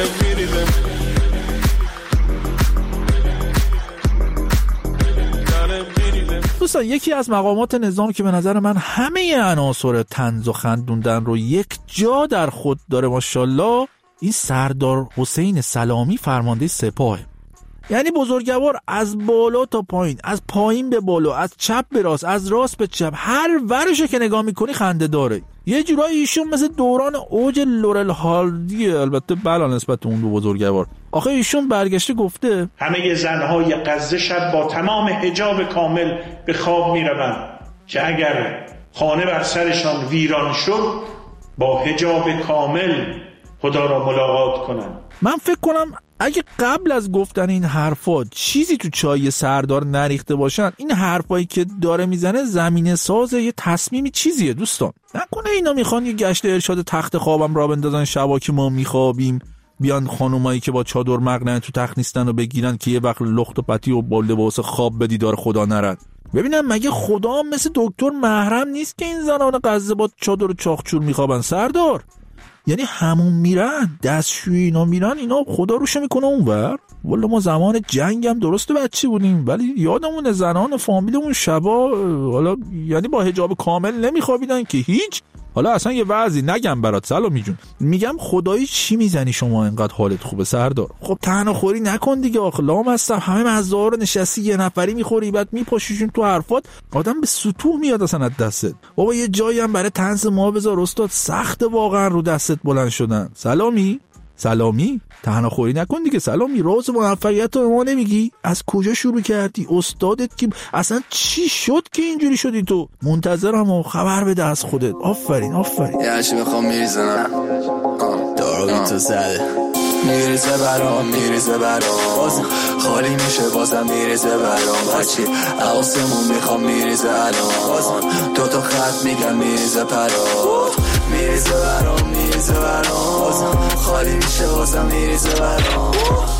دوستان یکی از مقامات نظام که به نظر من همه عناصر طنز و خندوندن رو یک جا در خود داره ماشاءالله، این سردار حسین سلامی فرمانده سپاه. یعنی بزرگوار از بالا تا پایین، از پایین به بالا، از چپ به راست، از راست به چپ، هر ورشو که نگاه میکنی خنده داره. یه جورایی ایشون مثل دوران اوج لورل هالدیه، البته بلا نسبت اون دو بزرگوار. آخه ایشون برگشته گفته همه زنهای غزه شب با تمام حجاب کامل به خواب میروند که اگر خانه بر سرشان ویران شد با حجاب کامل خدا را ملاقات کنند. من فکر کنم اگه قبل از گفتن این حرفا چیزی تو چای سردار نریخته باشن، این حرفایی که داره میزنه زمینه ساز یه تصمیمی چیزیه دوستان. نکنه اینا میخوان یه گشت ارشاد تخت خوابم را بندازن، شبا که ما میخوابیم بیان خانومایی که با چادر مقنعه تو تخت نیستن و بگیرن که یه وقت لخت و پتی و با لباس خواب به دیدار خدا نرن. ببینم مگه خدا هم مثل دکتر محرم نیست که این زنان غزه با چادر و چاقچور میخوابن سردار؟ یعنی همون میرن، دستشویی اینا میرن، اینا خدا روشه میکنه اونور. والا ما زمان جنگ هم درسته بچه بودیم، ولی یادمون زنان فامیلمون شبا حالا یعنی با حجاب کامل نمیخوابیدن که هیچ. حالا اصلا یه وضعی نگم برات سلامی جون، میگم خدایی چی میزنی شما اینقدر حالت خوبه سردار؟ خب تنها خوری نکن دیگه، آخه لام هستم همه مزه‌ها رو نشستی یه نفری میخوری بعد میپاشیشون تو حرفات، آدم به سطوح میاد اصلا از دستت. بابا یه جایی هم برای طنز ما بذار استاد، سخت واقعا رو دستت بلند شدن. سلامی سلامی تنها خوری نکن دیگه سلامی، راز موفقیت رو ما نمیگی؟ از کجا شروع کردی؟ استادت کی؟ اصلا چی شد که اینجوری شدی تو؟ منتظرم و خبر بده از خودت. آفرین آفرین. یه چی میخوام میریزنم دارو تو زده میریزه برام میریزه برام بازم خالی میشه بازم میریزه برام هرچی حواسمون میخوام میریزه الان بازم دو تا خط میگم میریزه پرات میریزه برام میریزه برام بازم خالی میشه بازم میریزه برام.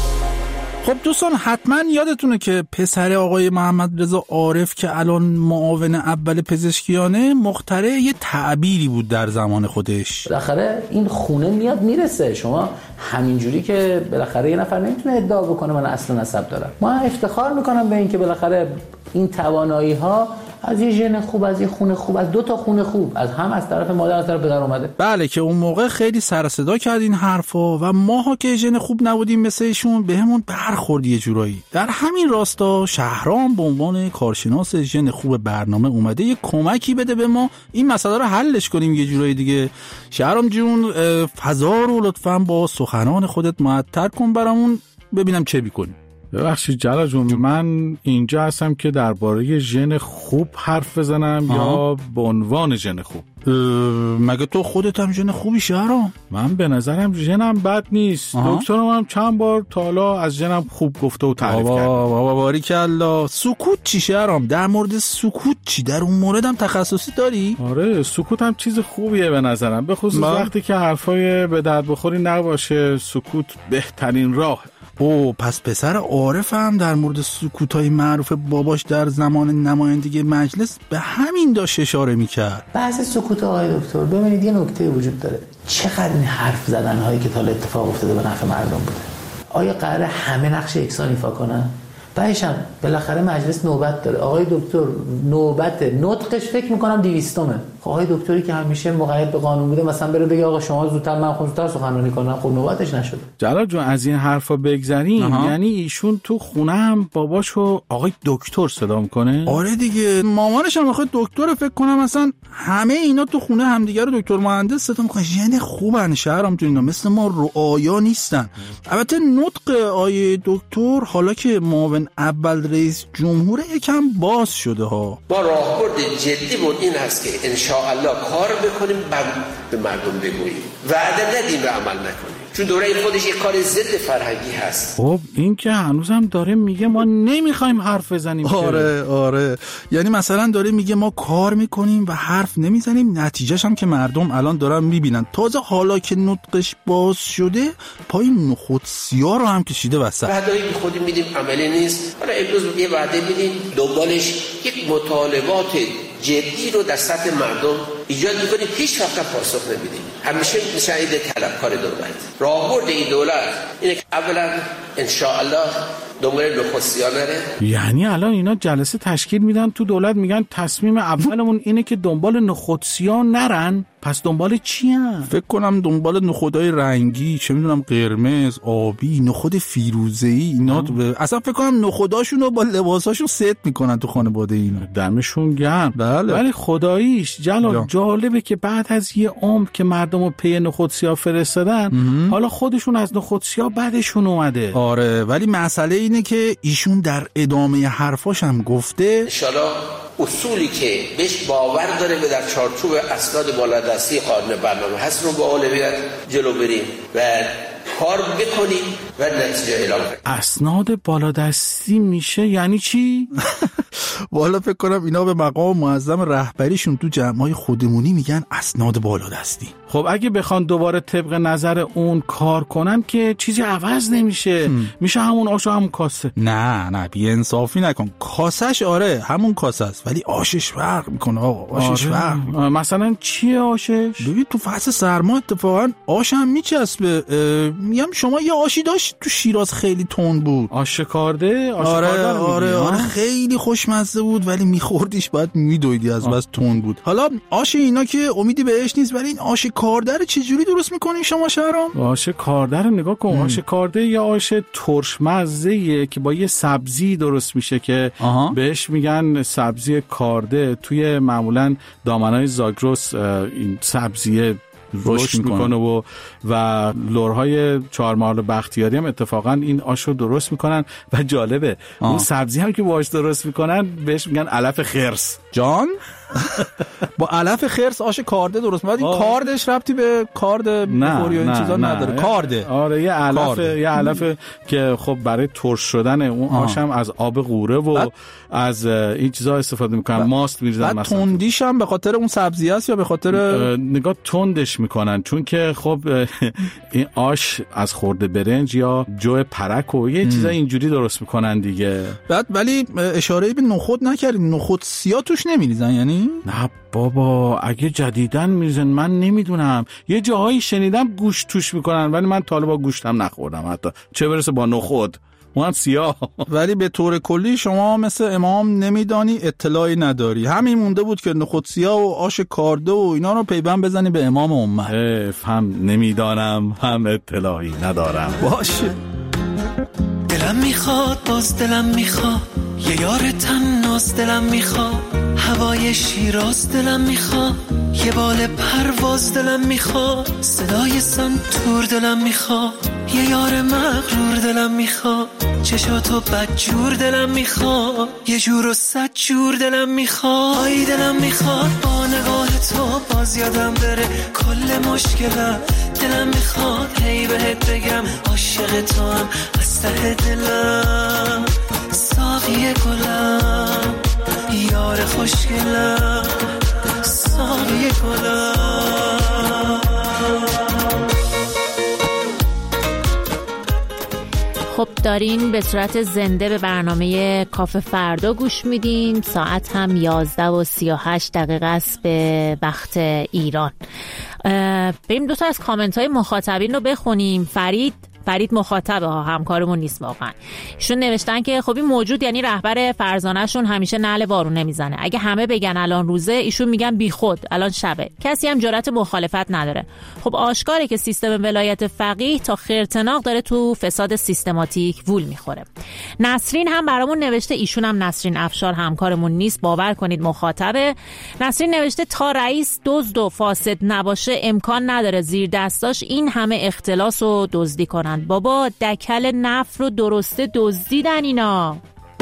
خب دوستان حتما یادتونه که پسر آقای محمد رضا عارف که الان معاون اول پزشکیانه مخترع یه تعبیری بود در زمان خودش. بالاخره این خونه میاد میرسه، شما همینجوری که بالاخره یه نفر نمیتونه ادعا بکنه من اصل نسب دارم. ما افتخار میکنم به این که بالاخره این توانایی ها از یه ژن خوب، از یه خونه خوب، از دو تا خونه خوب، از هم از طرف مادر از طرف پدر اومده. بله که اون موقع خیلی سر صدا کرد این حرفا و ماها که ژن خوب نبودیم مثل ایشون بهمون برخورد یه جورایی. در همین راستا شهرام به عنوان کارشناس ژن خوب برنامه اومده یه کمکی بده به ما این مسئله رو حلش کنیم یه جورایی دیگه. شهرام جون فضا رو لطفاً با سخنان خودت معطر کن برامون ببینم چه می‌کنی. ببخشید جلال جون، من اینجا هستم که درباره ژن خوب حرف بزنم یا به عنوان ژن خوب؟ مگه تو خودت هم ژن خوبی شهرام؟ من به نظرم ژنم بد نیست. دکترم هم چند بار تا حالا از ژنم خوب گفته و تعریف کرد. بابا باریکلا. سکوت چی شهرام؟ در مورد سکوت چی؟ در اون موردم تخصصی داری؟ آره سکوت هم چیز خوبیه به نظرم، به خصوص وقتی که حرفای به درد بخوری نباشه. سکوت بهترین راه. او پس پسر عارف هم در مورد سکوتای معروف باباش در زمان نمایندگی مجلس به همین داشت اشاره میکرد. بحث سکوت آقای دکتر ببینید یه نکته وجود داره. چقدر این حرف زدن هایی که تا اتفاق افتاده به نفع مردم بوده؟ آیا قراره همه نقش یکسان ایفا کنن؟ بعدش هم بالاخره مجلس نوبت داره. آقای دکتر نوبت نطقش فکر میکنم دویستمه. خب آقای دکتری که همیشه مقید به قانون بوده مثلا بره بگه آقا شما زودتر من خود زودتر سخنرانی کنم، خب نوبتش نشده. جلال جون از این حرفا بگذریم، یعنی ایشون تو خونه هم باباشو آقای دکتر صدا میکنه؟ آره دیگه، مامانش هم آخه دکتر، فکر کنم مثلا همه اینا تو خونه همدیگه رو دکتر مهندس صدا میکنن. یعنی خوبن شهرام تو اینا، مثل ما رعایا نیستن. البته نطق آیه دکتر حالا که معاون اول رئیس جمهور یکم باز شده ها. ما راهبرد جدیمون این هست که ان شاء الله کار بکنیم بعد به مردم بگوییم، وعده ندیم و عمل نکنیم، چون دوره خودش یک کار ضد فرهنگی هست. خب این که هنوزم داره میگه ما نمیخوایم حرف بزنیم. آره آره، یعنی مثلا داره میگه ما کار میکنیم و حرف نمیزنیم، نتیجهش هم که مردم الان دارن میبینن. تازه حالا که نطقش باز شده پای نخود سیاه رو هم کشیده وسط. وعده‌ای که خودی میدیم عملی نیست. حالا امروز یه وعده میدیم، دنبالش یک مطالبات جدی رو در سطح مردم ایجاد میکنیم، هیچ وقت پاسخ نمیدیم. همیشه شاید طلبکار دولت. راهبرد این دولت اینه که اولا ان شاء الله دنبال نخستی‌ها نره. یعنی الان اینا جلسه تشکیل میدن تو دولت، میگن تصمیم اولمون اینه که دنبال نخودسیا نرن. پس دنبال چی هم؟ فکر کنم دنبال نخودای رنگی، چه میدونم قرمز، آبی، نخود فیروزه‌ای اینا. اصلا فکر کنم نخوداشونو با لباساشون ست میکنن تو خانواده اینا. دمشون گرم. بله. ولی خداییش جلال جا. جالبه که بعد از یه عمر که مردمو پی نخودسیا فرستادن، حالا خودشون از نخودسیا بعدشون اومده. آره، ولی مسئله اینه که ایشون در ادامه حرفاش هم گفته ان شاء الله اصولی که بهش باور داره و در چارچوب اسناد بالادستی قانون برنامه هست رو با اولویت جلو بریم و کار بکنیم و نتیجه اعلام کنیم. اسناد بالادستی میشه یعنی چی؟ والا فکر کنم اینا به مقام معظم رهبریشون تو جمعای خودمونی میگن اسناد بالادستی. خب اگه بخوان دوباره طبق نظر اون کار کنن که چیزی عوض نمیشه، هم. میشه همون آش و همون کاسه. نه نه بی انصافی نکن. کاسش آره همون کاسه است، ولی آشش فرق میکنه آقا. آشش آره. فرق. مثلا چیه آشش؟ ببین تو فصل سرما اتفاقا آش هم میچسبه. میگم شما یه آشی داشت تو شیراز خیلی تند بود. آش کارده؟ آش آره کارده آره آره خیلی خوشمزه بود، ولی میخوردیش بعد میدویدی از بس تند بود. حالا آش اینا که امیدی بهش نیست، ولی این آش کارده رو چجوری درست میکنین شما شهرام؟ آش کارده رو نگاه کن. آش کارده یا آش ترشمزه‌ایه که با یه سبزی درست میشه که آها. بهش میگن سبزی کارده. توی معمولا دامنای زاگرس این سبزیه رشد میکنه و و لرهای چهارمحال بختیاری هم اتفاقا این آش رو درست میکنن و جالبه آه. اون سبزی هم که باهاش درست میکنن بهش میگن علف خرس. جان با علف خرس آش کارده درست میکنن. این کاردش ربطی به کارد بخوری و این چیزا نداره. کارده آره یه علف یه علف که خب برای ترش شدن اون آش هم از آب قوره و بعد از این چیزا استفاده میکنن. ماست میریزن مثلا. تندیش هم به خاطر اون سبزی است یا به خاطر نگاه تندش میکنن؟ چون که خب این آش از خورده برنج یا جو پرک و یه چیزا اینجوری درست میکنن دیگه. بعد ولی اشاره به نخود نکردین. نخود سیاه توش نمیریزن یعنی؟ نه بابا اگه جدیدن میریزن من نمیدونم. یه جاهایی شنیدم گوشت توش میکنن، ولی من تا با گوشت هم نخوردم حتی، چه برسه با نخود اون هم سیاه. ولی به طور کلی شما مثل امام نمیدانی، اطلاعی نداری. همین مونده بود که نخود سیاه و آش کارده و اینا رو پیوند بزنی به امام امت. هم نمیدانم هم اطلاعی ندارم. باشه. دلم میخواد باز دلم میخواد یه یار تناز، دلم میخواد هوای شیراز، دلم میخواد یه بال پرواز، دلم میخواد صدای سنتور، دلم میخواد یه یار مغرور، دلم میخواد چشاتو بدجور، دلم میخواد یه جور و صد جور، دلم میخواد آی دلم میخواد با نگاه تو باز یادم بره کل مشکلم، دلم میخواد هی بهت بگم عاشق تو هم از ته دلم، ساقی گلم یار خوشگلم، ساقی گلم. خب دارین به صورت زنده به برنامه کافه فردا گوش میدین. ساعت هم یازده و سی و هشت دقیقه است به وقت ایران. بریم دو تا از کامنت های مخاطبین رو بخونیم. فرید فرید مخاطبه ها، همکارمون نیست واقعا. ایشون نوشتن که خب این موجود یعنی رهبر فرزانه‌شون همیشه نعل وارون نمیزنه. اگه همه بگن الان روزه، ایشون میگن بیخود الان شبه. کسی هم جرأت مخالفت نداره. خب آشکاره که سیستم ولایت فقیه تا خرطناق داره تو فساد سیستماتیک وول میخوره. نسرین هم برامون نوشته، ایشون هم نسرین افشار همکارمون نیست، باور کنید مخاطبه. نسرین نوشته تا رئیس دزد و فاسد نباشه امکان نداره زیر دستاش این همه اختلاس و دزدی کنن. بابا دکل نفر رو درسته دزدیدن اینا.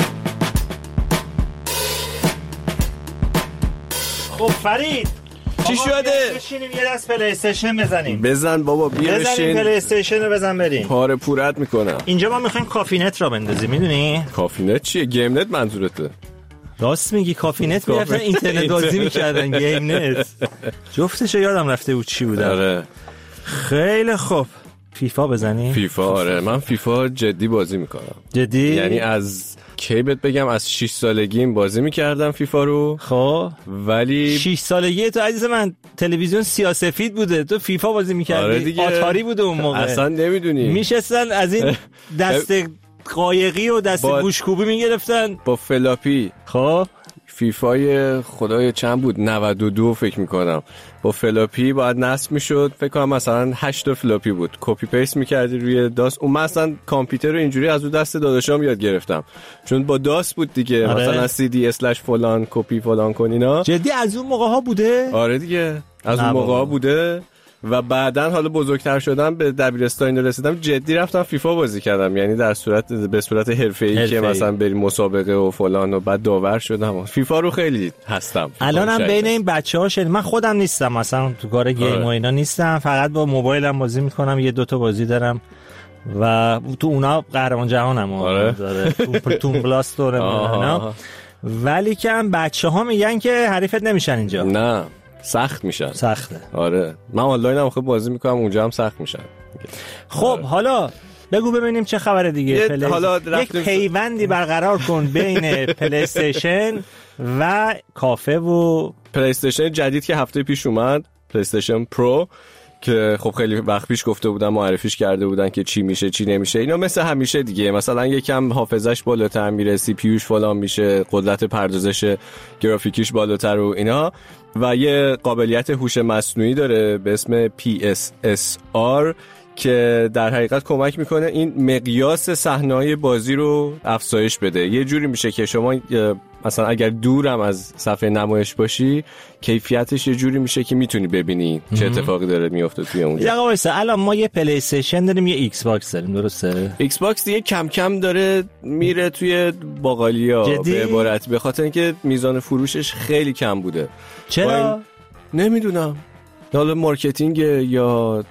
خب فرید چی شده؟ بشینیم یه دست پلی استیشن بزنیم. بزن بابا بیا بشین. بزنیم پلی استیشن رو بزن بریم. پاره پورت میکنم. اینجا ما میخوایم کافینت را بندازیم، میدونی؟ کافینت چیه؟ گیم نت منظورته؟ راست میگی، کافینت میرفتن اینترنت بازی میکردن، گیم نت. جفتشو یادم رفته بود چی بود. آره خیلی خوب. فیفا بزنیم؟ فیفا آره، من فیفا جدی بازی میکنم. جدی؟ یعنی از کی بهت بگم، از شش سالگیم بازی میکردم فیفا رو. خب ولی شش سالگی تو عزیز من تلویزیون سیاه‌سفید بوده، تو فیفا بازی میکردی. آره دیگه. آتاری بوده اون موقع. اصلا نمیدونی. میشستن از این دست قایقی و دست با... گوشکوبی میگرفتن با فلاپی. خب فیفای خدای چند بود، نود و دو فکر میکنم، با فلاپی باید نصب میشد. فکر کنم مثلا هشت تا فلاپی بود، کپی پیست میکردی روی داس. اون مثلا کامپیوتر رو اینجوری از اون دست داداشام یاد گرفتم، چون با داس بود دیگه. آره. مثلا سی دی اسلش فلان کپی فلان کن اینا. جدی از اون موقع ها بوده؟ آره دیگه از اون موقع ها بوده. و بعدن حالا بزرگتر شدم، به دبیرستان رسیدم، جدی رفتم فیفا بازی کردم. یعنی در صورت به صورت حرفه‌ای که مثلا بریم مسابقه و فلان و بعد داور شدم. فیفا رو خیلی هستم. الانم بین این بچه‌ها شد. من خودم نیستم مثلا تو کار گیم و اینا نیستم، فقط با موبایلم بازی میکنم. یه دو تا بازی دارم و تو اونا قهرمان جهانم. آره داره تون بلاست و اینا. ولی که هم بچه‌ها میگن که حریفت نمیشن اینجا. نه سخت میشن. سخته. آره من آنلاین هم خب بازی میکنم، اونجا هم سخت میشن. خب آره. حالا بگو ببینیم چه خبره دیگه. پلی... حالا یک پیوندی برقرار کن بین پلی استیشن و کافه و پلی استیشن جدید که هفته پیش اومد، پلی استیشن پرو، که خب خیلی وقت پیش گفته بودن، معرفیش کرده بودن که چی میشه چی نمیشه. اینا مثل همیشه دیگه، مثلا یکم حافظش بالاتر میره، سی پی یوش فلان میشه، قدرت پردازش گرافیکیش بالاتر و اینا، و یه قابلیت هوش مصنوعی داره به اسم پی اس اس آر که در حقیقت کمک میکنه این مقیاس صحنه‌های بازی رو افزایش بده. یه جوری میشه که شما مثلا اگر دورم از صفحه نمایش باشی، کیفیتش یه جوری میشه که میتونی ببینی چه اتفاقی داره میفته توی اونجا. یا وایسا، الان ما یه پلی استیشن داریم، یه ایکس باکس داریم، درسته؟ ایکس باکس دیگه کم کم داره میره توی باقالیا، به عبارت به خاطر اینکه میزان فروشش خیلی کم بوده. چرا؟ نمیدونم، حالا مارکتینگ یا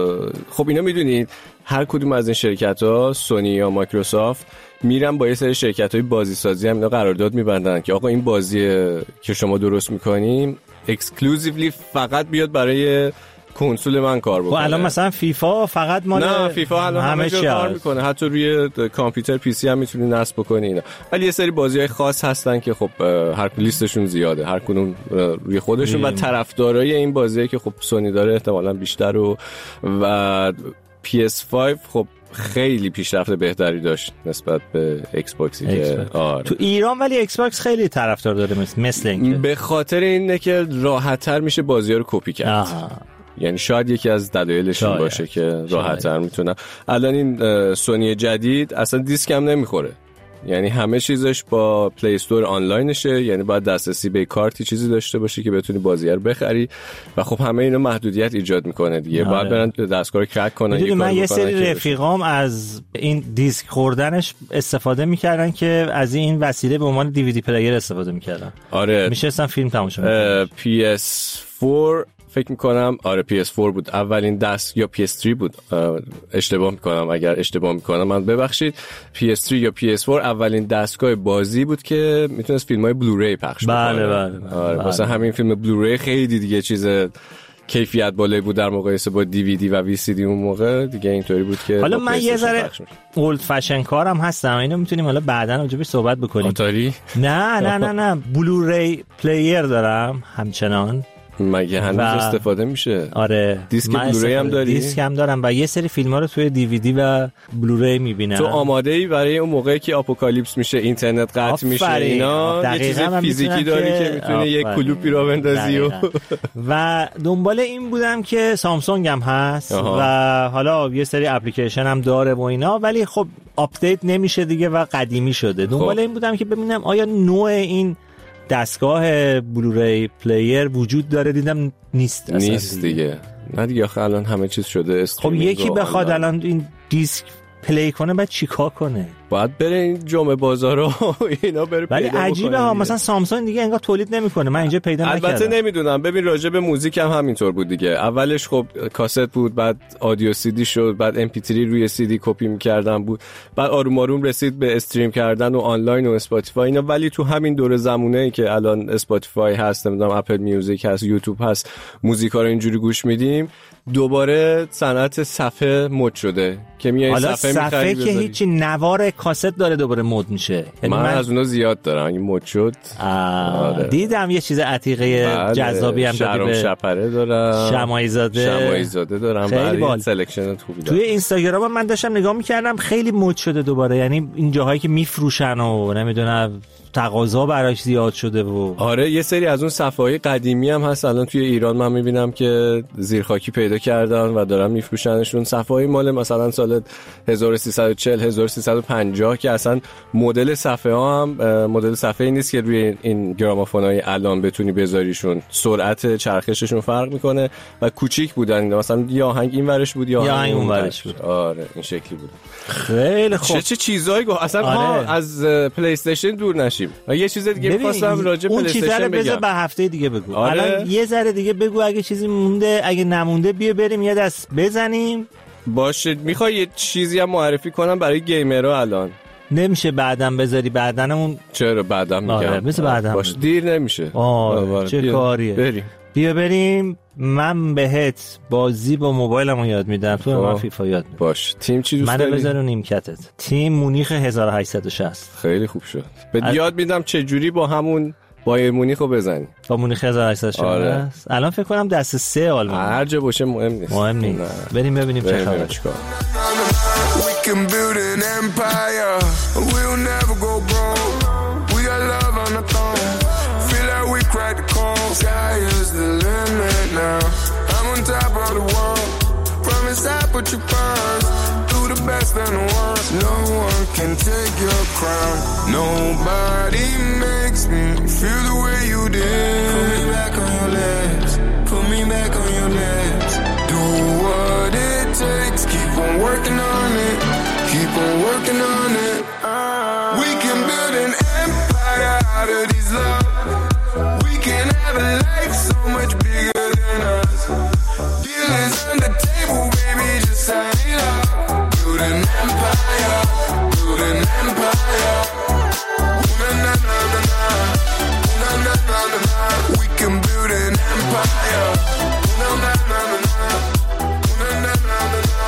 خب اینا میدونید هر کدوم از این شرکت ها، سونی یا مایکروسافت، میرن با یه سری شرکت های بازی سازی هم اینا قرارداد میبندن که آقا این بازی که شما درست میکنیم اکسکلوزیولی فقط بیاد برای کنسول من کار بکنه. و الان مثلا فیفا فقط مال نه فیفا الان همه جا کار میکنه، حتی روی کامپیوتر پی سی هم میتونی نصب بکنی اینا. ولی یه سری بازی‌های خاص هستن که خب هر لیستشون زیاده، هر کدوم روی خودشون، و طرفدارای این بازیه که خب سونی داره احتمالاً بیشتر، و و پی اس پنج خب خیلی پیشرفت بهتری داشت نسبت به ایکس باکسی که آره. تو ایران ولی ایکس باکس خیلی طرفدار داره، مثل مثل اینکه به خاطر اینه که راحت‌تر میشه بازی‌ها رو کپی کرد. آها. یعنی شاید یکی از دلایلش این باشه که راحت‌تر میتونن. الان این سونی جدید اصلا دیسک هم نمیخوره، یعنی همه چیزش با پلی استور آنلاینشه، یعنی باید دسترسی به کارتی چیزی داشته باشی که بتونی بازی رو بخری، و خب همه اینا محدودیت ایجاد میکنه دیگه. آره. باید برن دستگاه رو کرک کنن. یه من یه سری رفیقام از این دیسک خوردنش استفاده میکردن که از این وسیله به عنوان دیویدی پلیر استفاده میکردن. آره میشستن فیلم تماشا میکردن. پی اس فور فکر میکنم، آره پی اس فور بود اولین دست، یا پی اس تری بود، اشتباه میکنم، اگر اشتباه میکنم من ببخشید. پی اس تری یا پی اس فور اولین دستگاه بازی بود که میتونست فیلم‌های بلوری پخش بکنه. بله بله, بله. آره واسه بله. همین فیلم بلوری خیلی دیگه چیز کیفیت بالایی بود در مقایسه با دی وی دی و وی سی دی اون موقع دیگه. اینطوری بود که حالا من یه ذره اولد فشن کارم هستم، اینو میتونیم حالا بعداً راجعش صحبت بکنیم. آتاری؟ نه نه نه نه بلوری پلیر دارم همچنان مگه هنوز استفاده میشه؟ آره دیسک بلوری هم داری؟ دیسک هم دارم و یه سری فیلم ها رو توی دیویدی و بلوری میبینم. تو آماده ای برای اون موقعی که آپوکالیپس میشه، اینترنت قطع میشه، اینا یه چیز فیزیکی داری که میتونی یه کلوپی رو بندازی و و دنبال این بودم که سامسونگ هم هست آها. و حالا یه سری اپلیکیشن هم داره و اینا، ولی خب آپدیت نمیشه دیگه و قدیمی شده. دنبال خب. این بودم که ببینم آیا نوع این دستگاه بلوری پلیر وجود داره، دیدم نیست اصلا نیست دیگه. دیگه نه دیگه آخه الان همه چیز شده خب یکی بخواد الان این دیسک پلی کنه بعد چیکار کنه؟ باید بره این جمعه بازارا اینا بره پیدا. ولی عجیبه ها، مثلا سامسونگ دیگه انگار تولید نمیکنه، من اینجا پیدا نکردم. البته نمیدونم، ببین راجع به موزیک هم همینطور بود دیگه. اولش خب کاست بود، بعد آدیو سی دی شد، بعد ام پی تری روی سی دی کپی می‌کردن بود، بعد آروم آروم رسید به استریم کردن و آنلاین و اسپاتیفای اینا. ولی تو همین دوره زمانه‌ای که الان اسپاتیفای هست، نمیدونم اپل میوزیک هست، یوتیوب هست، موزیکا رو اینجوری گوش میدیم، دوباره صنعت صفحه مد شده که میای صفحه می‌خری. صفحه که هیچی، نوار کاست داره دوباره مد میشه. من, من از اونها زیاد دارم، این مد شد. آره. دیدم یه چیز عتیقه بله. جذابی هم دادی به شپره دارم، شماعی زاده شماعی زاده دارم، برای سلکشن خوبی دارم. توی اینستاگرام من داشتم نگاه می‌کردم، خیلی مد شده دوباره، یعنی این جاهایی که میفروشن و نمیدونم تقاضا براش زیاد شده و آره یه سری از اون صفحه‌های قدیمی هم هست الان توی ایران، من میبینم که زیرخاکی پیدا کردن و دارن میفروشنشون. صفحه‌های مال مثلا سال هزار و سیصد و چهل هزار و سیصد و پنجاه که اصلا مدل صفحه ها هم مدل صفحه‌ای نیست که روی این گرامافون‌های الان بتونی بذاریشون، سرعت چرخششون فرق میکنه و کوچیک بودن، مثلا یه آهنگ این ورش بود یا آهنگ اون ورش بود. آره این شکلی بود. خیلی خوب. چه چه چیزایی گفت اصلا آره. ها از پلی استیشن دور نشیم. یه چیز دیگه می‌خواستم راجع به پلی استیشن بگم. بذار به هفته دیگه بگو. آره. الان یه ذره دیگه بگو، اگه چیزی مونده، اگه نمونده بیا بریم یه دست بزنیم. باشه میخوای یه چیزی هم معرفی کنم برای گیمرها الان؟ نمیشه بعدم بذاری بعدنمون؟ چرا بعدم میگم؟ آره بذار بعدم. باشه دیر نمیشه. آره چه بیا. کاریه؟ بریم. بیا بریم. من بهت بازی با موبایلمو یاد میدم، تو من فیفا یاد میدم. باش. تیم چی دوست داری؟ منو بذار نیمکتت. تیم مونیخ هزار و هشتصد و شصت. خیلی خوب شد. به از... یاد میدم چه جوری با همون بایر مونیخو بزنی. با مونیخ هزار و هشتصد و شصت. آره. الان فکر کنم دست سه آلمان. هر جا باشه مهم نیست. مهم نیست. بریم ببینیم چه خبره. We can build an empire. We'll never go broke. We got love on the throne. Feel like we cracked the code. Sky is the limit now. I'm on top of the world. Promise I put you first. Do the best and the worst. No one can take your crown. Nobody makes me feel the way you did. Put me back on your legs. Put me back on your legs. Do what it takes. Keep on working on it. Keep on working on it. Uh, we can build an empire out of these love. We can have a life so much bigger than us. Deal is on the table, baby, just sign it up. Build an empire, build an empire. Ooh, na, na, na, na, na. Ooh, na, na, na, na, na. We can build an empire. Ooh, na, na, na, na, na. Ooh, na, na, na, na, na.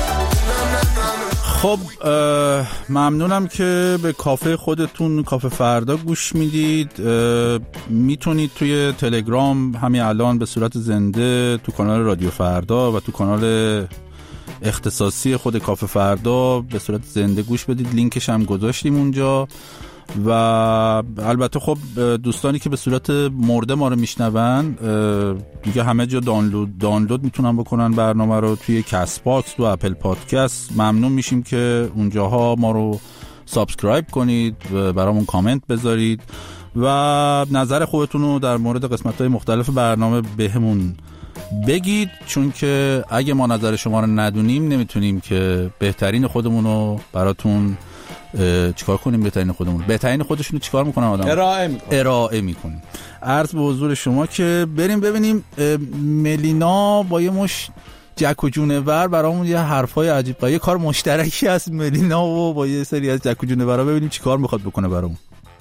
خب ممنونم که به کافه خودتون کافه فردا گوش میدید. میتونید توی تلگرام همین الان به صورت زنده تو کانال رادیو فردا و تو کانال اختصاصی خود کافه فردا به صورت زنده گوش بدید، لینکش هم گذاشتیم اونجا. و البته خب دوستانی که به صورت مرده ما رو میشنون دیگه همه جا دانلود دانلود میتونن بکنن برنامه رو، توی کست باکس و اپل پادکست. ممنون میشیم که اونجاها ما رو سابسکرایب کنید و برامون کامنت بذارید و نظر خودتون رو در مورد قسمت‌های مختلف برنامه بهمون بگید، چون که اگه ما نظر شما رو ندونیم نمیتونیم که بهترین خودمون رو براتون چیکار کنیم. بهترین خودمون بهترین خودشونو چیکار میکنن آدم؟ ارائه میکنن. ارائه میکنیم. عرض به حضور شما که بریم ببینیم ملینا با یه مش جک و جونور برامون یه حرفای عجیب قایه، یه کار مشترکی هست ملینا و با یه سری از جک و جونورا، ببینیم چیکار میخواد بکنه برامون.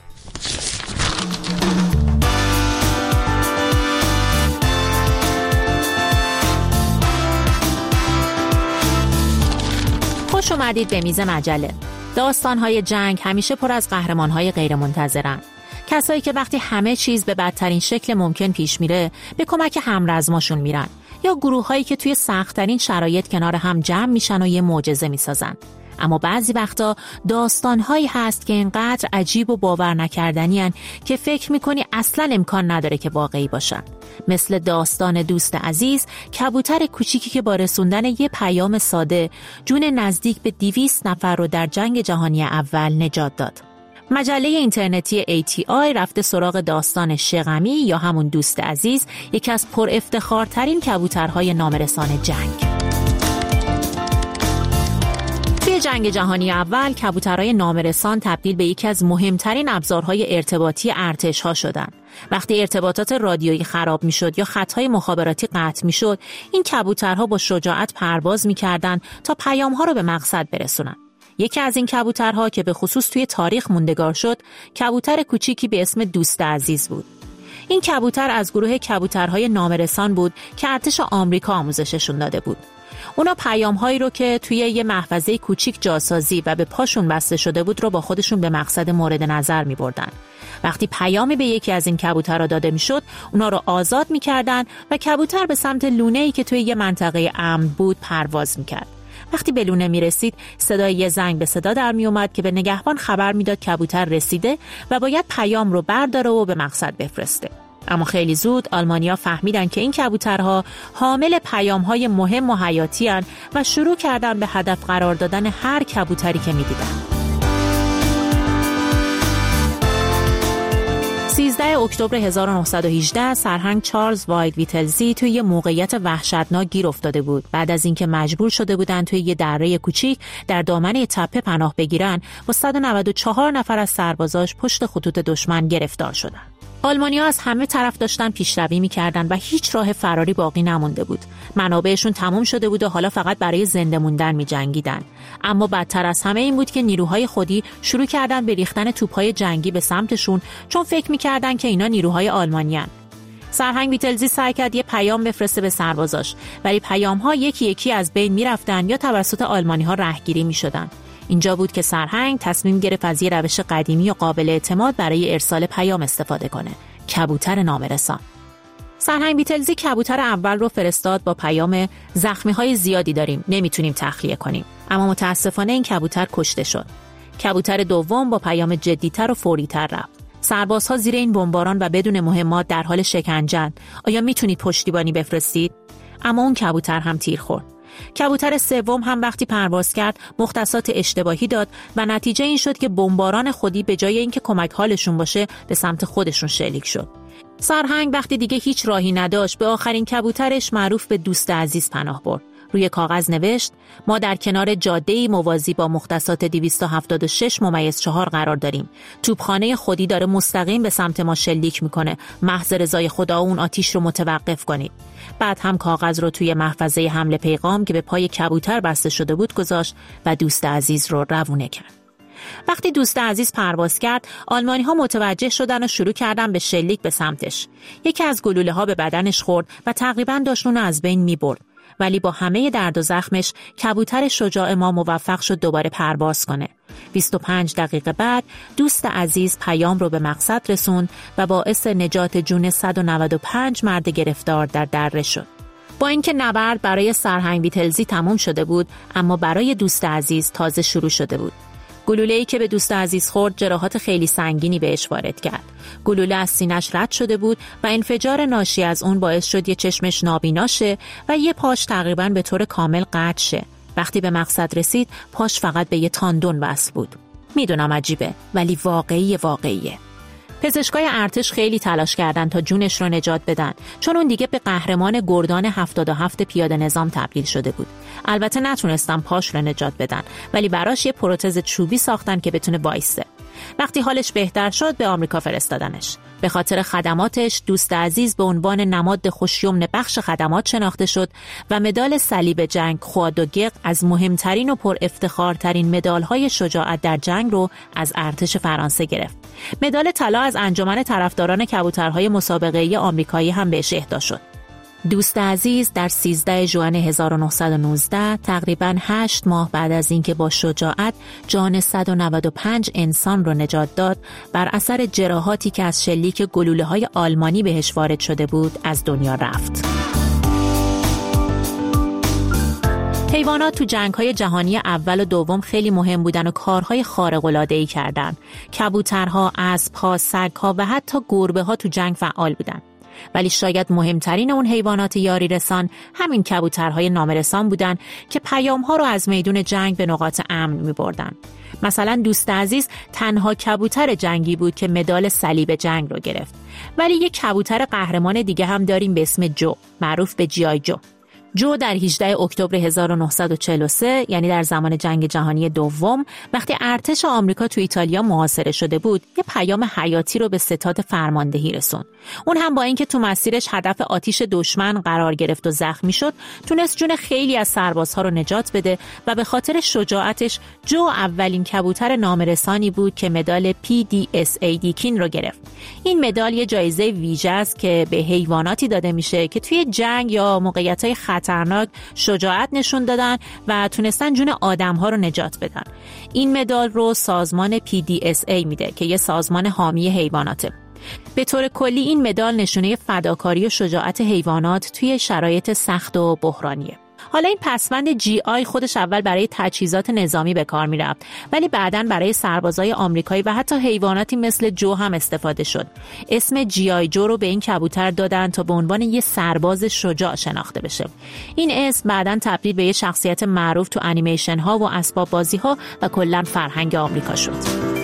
خوش اومدید به میز مجله. داستان‌های جنگ همیشه پر از قهرمان‌های غیرمنتظرن. کسایی که وقتی همه چیز به بدترین شکل ممکن پیش میره به کمک همرزماشون میرن، یا گروهایی که توی سخت‌ترین شرایط کنار هم جمع میشن و یه معجزه میسازن. اما بعضی وقتا داستانهایی هست که اینقدر عجیب و باور نکردنی هن که فکر میکنی اصلا امکان نداره که واقعی باشن. مثل داستان دوست عزیز، کبوتر کوچیکی که با رسوندن یه پیام ساده جون نزدیک به دویست نفر رو در جنگ جهانی اول نجات داد. مجله اینترنتی ای تی آی رفته سراغ داستان شغمی یا همون دوست عزیز، یکی از پر افتخارترین کبوترهای نامرسان جنگ. توی جنگ جهانی اول کبوترهای نامرسان تبدیل به یکی از مهمترین ابزارهای ارتباطی ارتش‌ها شدند. وقتی ارتباطات رادیویی خراب میشد یا خطهای مخابراتی قطع میشد، این کبوترها با شجاعت پرواز میکردند تا پیام‌ها رو به مقصد برسونن. یکی از این کبوترها که به خصوص توی تاریخ موندگار شد، کبوتر کوچیکی به اسم دوست عزیز بود. این کبوتر از گروه کبوترهای نامرسان بود که ارتش آمریکا آموزششون داده بود. اونا پیام‌هایی رو که توی یه محفظه کوچیک جاسازی و به پاشون بسته شده بود رو با خودشون به مقصد مورد نظر می‌بردن. وقتی پیامی به یکی از این کبوترها داده میشد، اونا رو آزاد می‌کردن و کبوتر به سمت لونه‌ای که توی یه منطقه امن بود پرواز می‌کرد. وقتی به لونه می‌رسید، صدای یه زنگ به صدا در میومد که به نگهبان خبر میداد کبوتر رسیده و باید پیام رو برداره و به مقصد بفرسته. اما خیلی زود آلمانی‌ها فهمیدن که این کبوترها حامل پیام‌های مهم و حیاتی هستند و شروع کردن به هدف قرار دادن هر کبوتری که می‌دیدن. سیزدهم اکتبر هزار و نهصد و هجده سرهنگ چارلز واید ویتلزی توی یه موقعیت وحشتناک گیر افتاده بود. بعد از اینکه مجبور شده بودن توی یه دره کوچیک در دامنه تپه پناه بگیرن، با صد و نود و چهار نفر از سربازاش پشت خطوط دشمن گرفتار شدن. آلمانی‌ها از همه طرف داشتن پیشروی می‌کردن و هیچ راه فراری باقی نمونده بود. منابعشون تموم شده بود و حالا فقط برای زنده موندن می‌جنگیدن. اما بدتر از همه این بود که نیروهای خودی شروع کردن به ریختن توپ‌های جنگی به سمتشون، چون فکر می‌کردن که اینا نیروهای آلمانیان. سرهنگ ویتلزی سعی کرد یه پیام بفرسته به سربازاش، ولی پیام‌ها یکی یکی از بین می‌رفتن یا توسط آلمانی‌ها رهگیری می‌شدن. اینجا بود که سرهنگ تصمیم گرفت از یه روش قدیمی و قابل اعتماد برای ارسال پیام استفاده کنه: کبوتر نامرسان. سرهنگ ویتلزی کبوتر اول رو فرستاد با پیام: زخمی‌های زیادی داریم، نمیتونیم تخلیه کنیم. اما متاسفانه این کبوتر کشته شد. کبوتر دوم با پیام جدی‌تر و فوری‌تر رفت: سربازها زیر این بمباران و بدون مهمات در حال شکنجن. آیا میتونید پشتیبانی بفرستید؟ اما اون کبوتر هم تیر خورد. کبوتر سوم هم وقتی پرواز کرد مختصات اشتباهی داد و نتیجه این شد که بمباران خودی به جای اینکه کمک حالشون باشه به سمت خودشون شلیک شد. سرهنگ وقتی دیگه هیچ راهی نداشت به آخرین کبوترش معروف به دوست عزیز پناه برد. روی کاغذ نوشت: ما در کنار جاده‌ای موازی با مختصات دویست و هفتاد و شش ممیز چهار قرار داریم. توپخانه خودی داره مستقیم به سمت ما شلیک میکنه. محض رضای خدا اون آتیش رو متوقف کنید. بعد هم کاغذ رو توی محفظه حمل پیغام که به پای کبوتر بسته شده بود گذاشت و دوست عزیز رو روونه کرد. وقتی دوست عزیز پرواز کرد، آلمانی‌ها متوجه شدن و شروع کردن به شلیک به سمتش. یکی از گلوله‌ها به بدنش خورد و تقریباً داشت اون رو از بین می‌برد. ولی با همه درد و زخمش کبوتر شجاع ما موفق شد دوباره پرواز کنه. بیست و پنج دقیقه بعد دوست عزیز پیام رو به مقصد رسوند و باعث نجات جون صد و نود و پنج مرد گرفتار در دره شد. با اینکه نبرد برای سرهنگ ویتلزی تموم شده بود، اما برای دوست عزیز تازه شروع شده بود. گلوله‌ای که به دوست عزیز خورد جراحات خیلی سنگینی بهش وارد کرد. گلوله از سینه‌اش رد شده بود و انفجار ناشی از اون باعث شد یه چشمش نابینا شه و یه پاش تقریباً به طور کامل قطع شه. وقتی به مقصد رسید، پاش فقط به یه تاندون وصل بود. میدونم عجیبه، ولی واقعی واقعیه. پزشکای ارتش خیلی تلاش کردن تا جونش رو نجات بدن، چون اون دیگه به قهرمان گردان هفتاد و هفت پیاده نظام تبدیل شده بود. البته نتونستن پاش رو نجات بدن، ولی براش یه پروتز چوبی ساختن که بتونه وایسته. وقتی حالش بهتر شد به آمریکا فرستادنش. به خاطر خدماتش دوست عزیز به عنوان نماد خوشیمن بخش خدمات شناخته شد و مدال صلیب جنگ خوا دو گق از مهمترین و پر افتخارترین مدال‌های شجاعت در جنگ رو از ارتش فرانسه گرفت. مدال طلا از انجمن طرفداران کبوترهای مسابقه‌ای آمریکایی هم بهش اهدا شد. دوست عزیز در سیزده ژوئن هزار و نهصد و نوزده تقریباً هشت ماه بعد از اینکه با شجاعت جان صد و نود و پنج انسان رو نجات داد، بر اثر جراحاتی که از شلیک گلوله‌های آلمانی بهش وارد شده بود از دنیا رفت. حیوانات تو جنگ‌های جهانی اول و دوم خیلی مهم بودن و کارهای خارق‌العاده‌ای کردن. کبوترها، اسب‌ها، سگ‌ها و حتی گربه‌ها تو جنگ فعال بودن. ولی شاید مهمترین اون حیوانات یاری رسان همین کبوترهای نامرسان بودن که پیام‌ها رو از میدون جنگ به نقاط امن می‌بردن. مثلا دوست عزیز تنها کبوتر جنگی بود که مدال صلیب جنگ رو گرفت. ولی یک کبوتر قهرمان دیگه هم داریم به اسم جو، معروف به جی آی جو. جو در هجدهم اکتبر هزار و نهصد و چهل و سه، یعنی در زمان جنگ جهانی دوم، وقتی ارتش آمریکا تو ایتالیا محاصره شده بود، یه پیام حیاتی رو به ستاد فرماندهی رسوند. اون هم با اینکه تو مسیرش هدف آتش دشمن قرار گرفت و زخمی شد، تونست جون خیلی از سربازها رو نجات بده و به خاطر شجاعتش جو اولین کبوتر نامرسانی بود که مدال پی دی اس ای دیکین رو گرفت. این مدال یه جایزه ویژه است که به حیواناتی داده میشه که توی جنگ یا موقعیت‌های خطرناک شجاعت نشون دادن و تونستن جون آدم‌ها رو نجات بدن. این مدال رو سازمان پی دی اس ای میده که یه سازمان حامی حیواناته. به طور کلی این مدال نشونه فداکاری و شجاعت حیوانات توی شرایط سخت و بحرانیه. حالا این پسوند جی آی خودش اول برای تجهیزات نظامی به کار می رفت، ولی بعداً برای سربازای آمریکایی و حتی حیواناتی مثل جو هم استفاده شد. اسم جی آی جو رو به این کبوتر دادن تا به عنوان یه سرباز شجاع شناخته بشه. این اسم بعداً تبدیل به یه شخصیت معروف تو انیمیشن ها و اسباب بازی ها و کلاً فرهنگ آمریکا شد.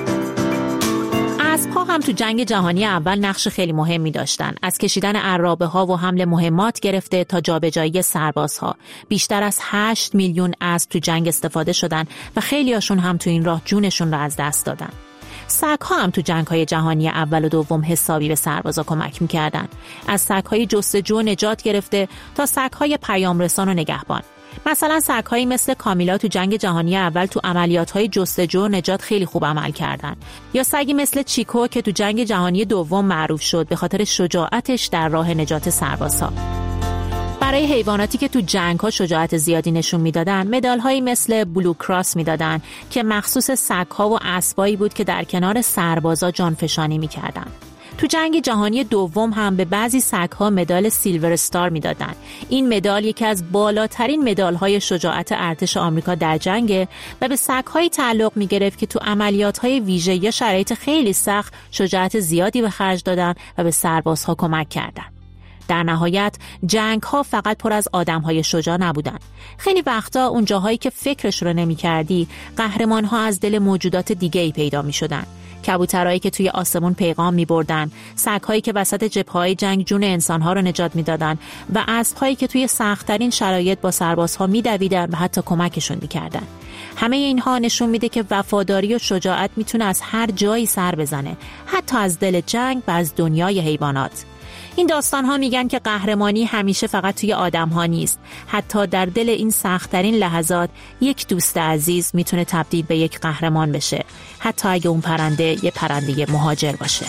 اسب‌ها هم تو جنگ جهانی اول نقش خیلی مهمی داشتن، از کشیدن عرابه ها و حمل مهمات گرفته تا جابجایی سربازها. بیشتر از هشت میلیون اسب تو جنگ استفاده شدن و خیلی هاشون هم تو این راه جونشون رو از دست دادن. سگ‌ها هم تو جنگ‌های جهانی اول و دوم حسابی به سربازا کمک می‌کردن، از سگ‌های جستجو نجات گرفته تا سگ‌های پیامرسان و نگهبان. مثلا سگ‌هایی مثل کامیلا تو جنگ جهانی اول تو عملیات‌های جستجو و نجات خیلی خوب عمل کردن، یا سگی مثل چیکو که تو جنگ جهانی دوم معروف شد به خاطر شجاعتش در راه نجات سربازها. برای حیواناتی که تو جنگ‌ها شجاعت زیادی نشون میدادن، مدال‌هایی مثل بلو کراس میدادن که مخصوص سگ‌ها و اسبایی بود که در کنار سربازا جانفشانی میکردن. تو جنگ جهانی دوم هم به بعضی سگ‌ها مدال سیلور استار میدادن. این مدال یکی از بالاترین مدال‌های شجاعت ارتش آمریکا در جنگ و به سگ‌هایی تعلق می‌گرفت که تو عملیات‌های ویژه یا شرایط خیلی سخت شجاعت زیادی به خرج دادن و به سربازها کمک کردن. در نهایت جنگ‌ها فقط پر از آدم‌های شجاع نبودن. خیلی وقتا اون جاهایی که فکرش رو نمی‌کردی، قهرمان‌ها از دل موجودات دیگه‌ای پیدا می‌شدن. کبوترایی که توی آسمون پیغام می‌بردن، سگ‌هایی که وسط جبهه‌های جنگ جون انسان‌ها رو نجات می‌دادن و اسب‌هایی که توی سخت‌ترین شرایط با سربازها می‌دویدن و حتی کمکشون می‌کردن. همه اینها نشون میده که وفاداری و شجاعت میتونه از هر جایی سر بزنه، حتی از دل جنگ و از دنیای حیوانات. این داستان‌ها میگن که قهرمانی همیشه فقط توی آدم‌ها نیست. حتی در دل این سخت‌ترین لحظات یک دوست عزیز میتونه تبدیل به یک قهرمان بشه، حتی اگه اون پرنده یه پرنده مهاجر باشه.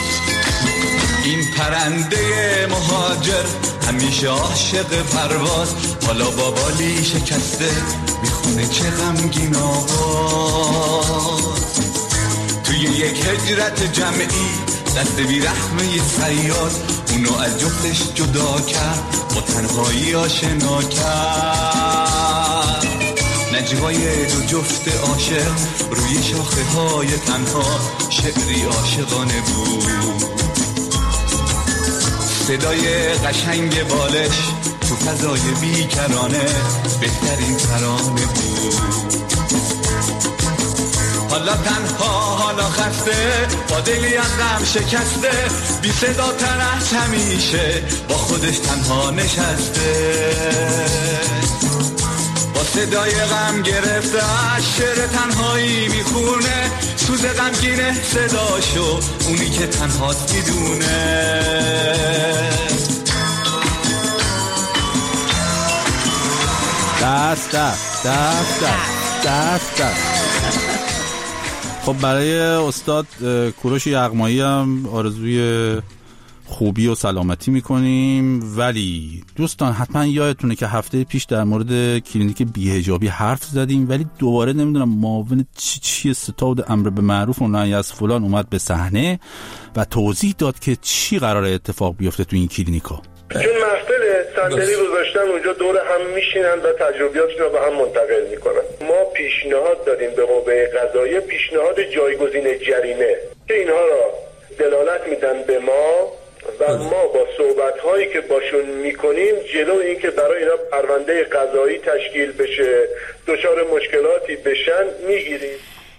این پرنده مهاجر همیشه عاشق پرواز، حالا با بالی شکسته میخونه چه غمگین آواز. توی یک هجرت جمعی دست بی رحمه صیاد اونو از جفتش جدا کرد، با تنهایی آشنا کرد. نجوای دو جفت عاشق روی شاخه های تنها شعری عاشقانه بود. صدای قشنگ بالش تو فضای بیکرانه بهترین ترانه بود. حالا تنها، حالا خسته، با دلی از غم شکسته، بی صدا تر از همیشه با خودش تنها نشسته. با صدای غم گرفته شعر تنهایی میخونه، سوز غمگینه صداشو اونی که تنهاست میدونه. دست دست دست دست دست دست. خب برای استاد کوروش یغمایی هم آرزوی خوبی و سلامتی میکنیم. ولی دوستان حتما یادتونه که هفته پیش در مورد کلینیک بی‌حجابی حرف زدیم، ولی دوباره نمیدونم معاون چی چی ستاد امر به معروف و نهی از فلان اومد به صحنه و توضیح داد که چی قراره اتفاق بیفته تو این کلینیکا. چون محفل صندلی گذاشتن اونجا دور هم میشینن و تجربیاتشون رو به هم منتقل میکنن. ما پیشنهاد دادیم به قوه قضاییه پیشنهاد جایگزین جریمه که اینها را دلالت میدن به ما و ما با صحبت‌هایی که باشون میکنیم جلو این که برای اینا پرونده قضایی تشکیل بشه، دچار مشکلاتی بشن میگیریم.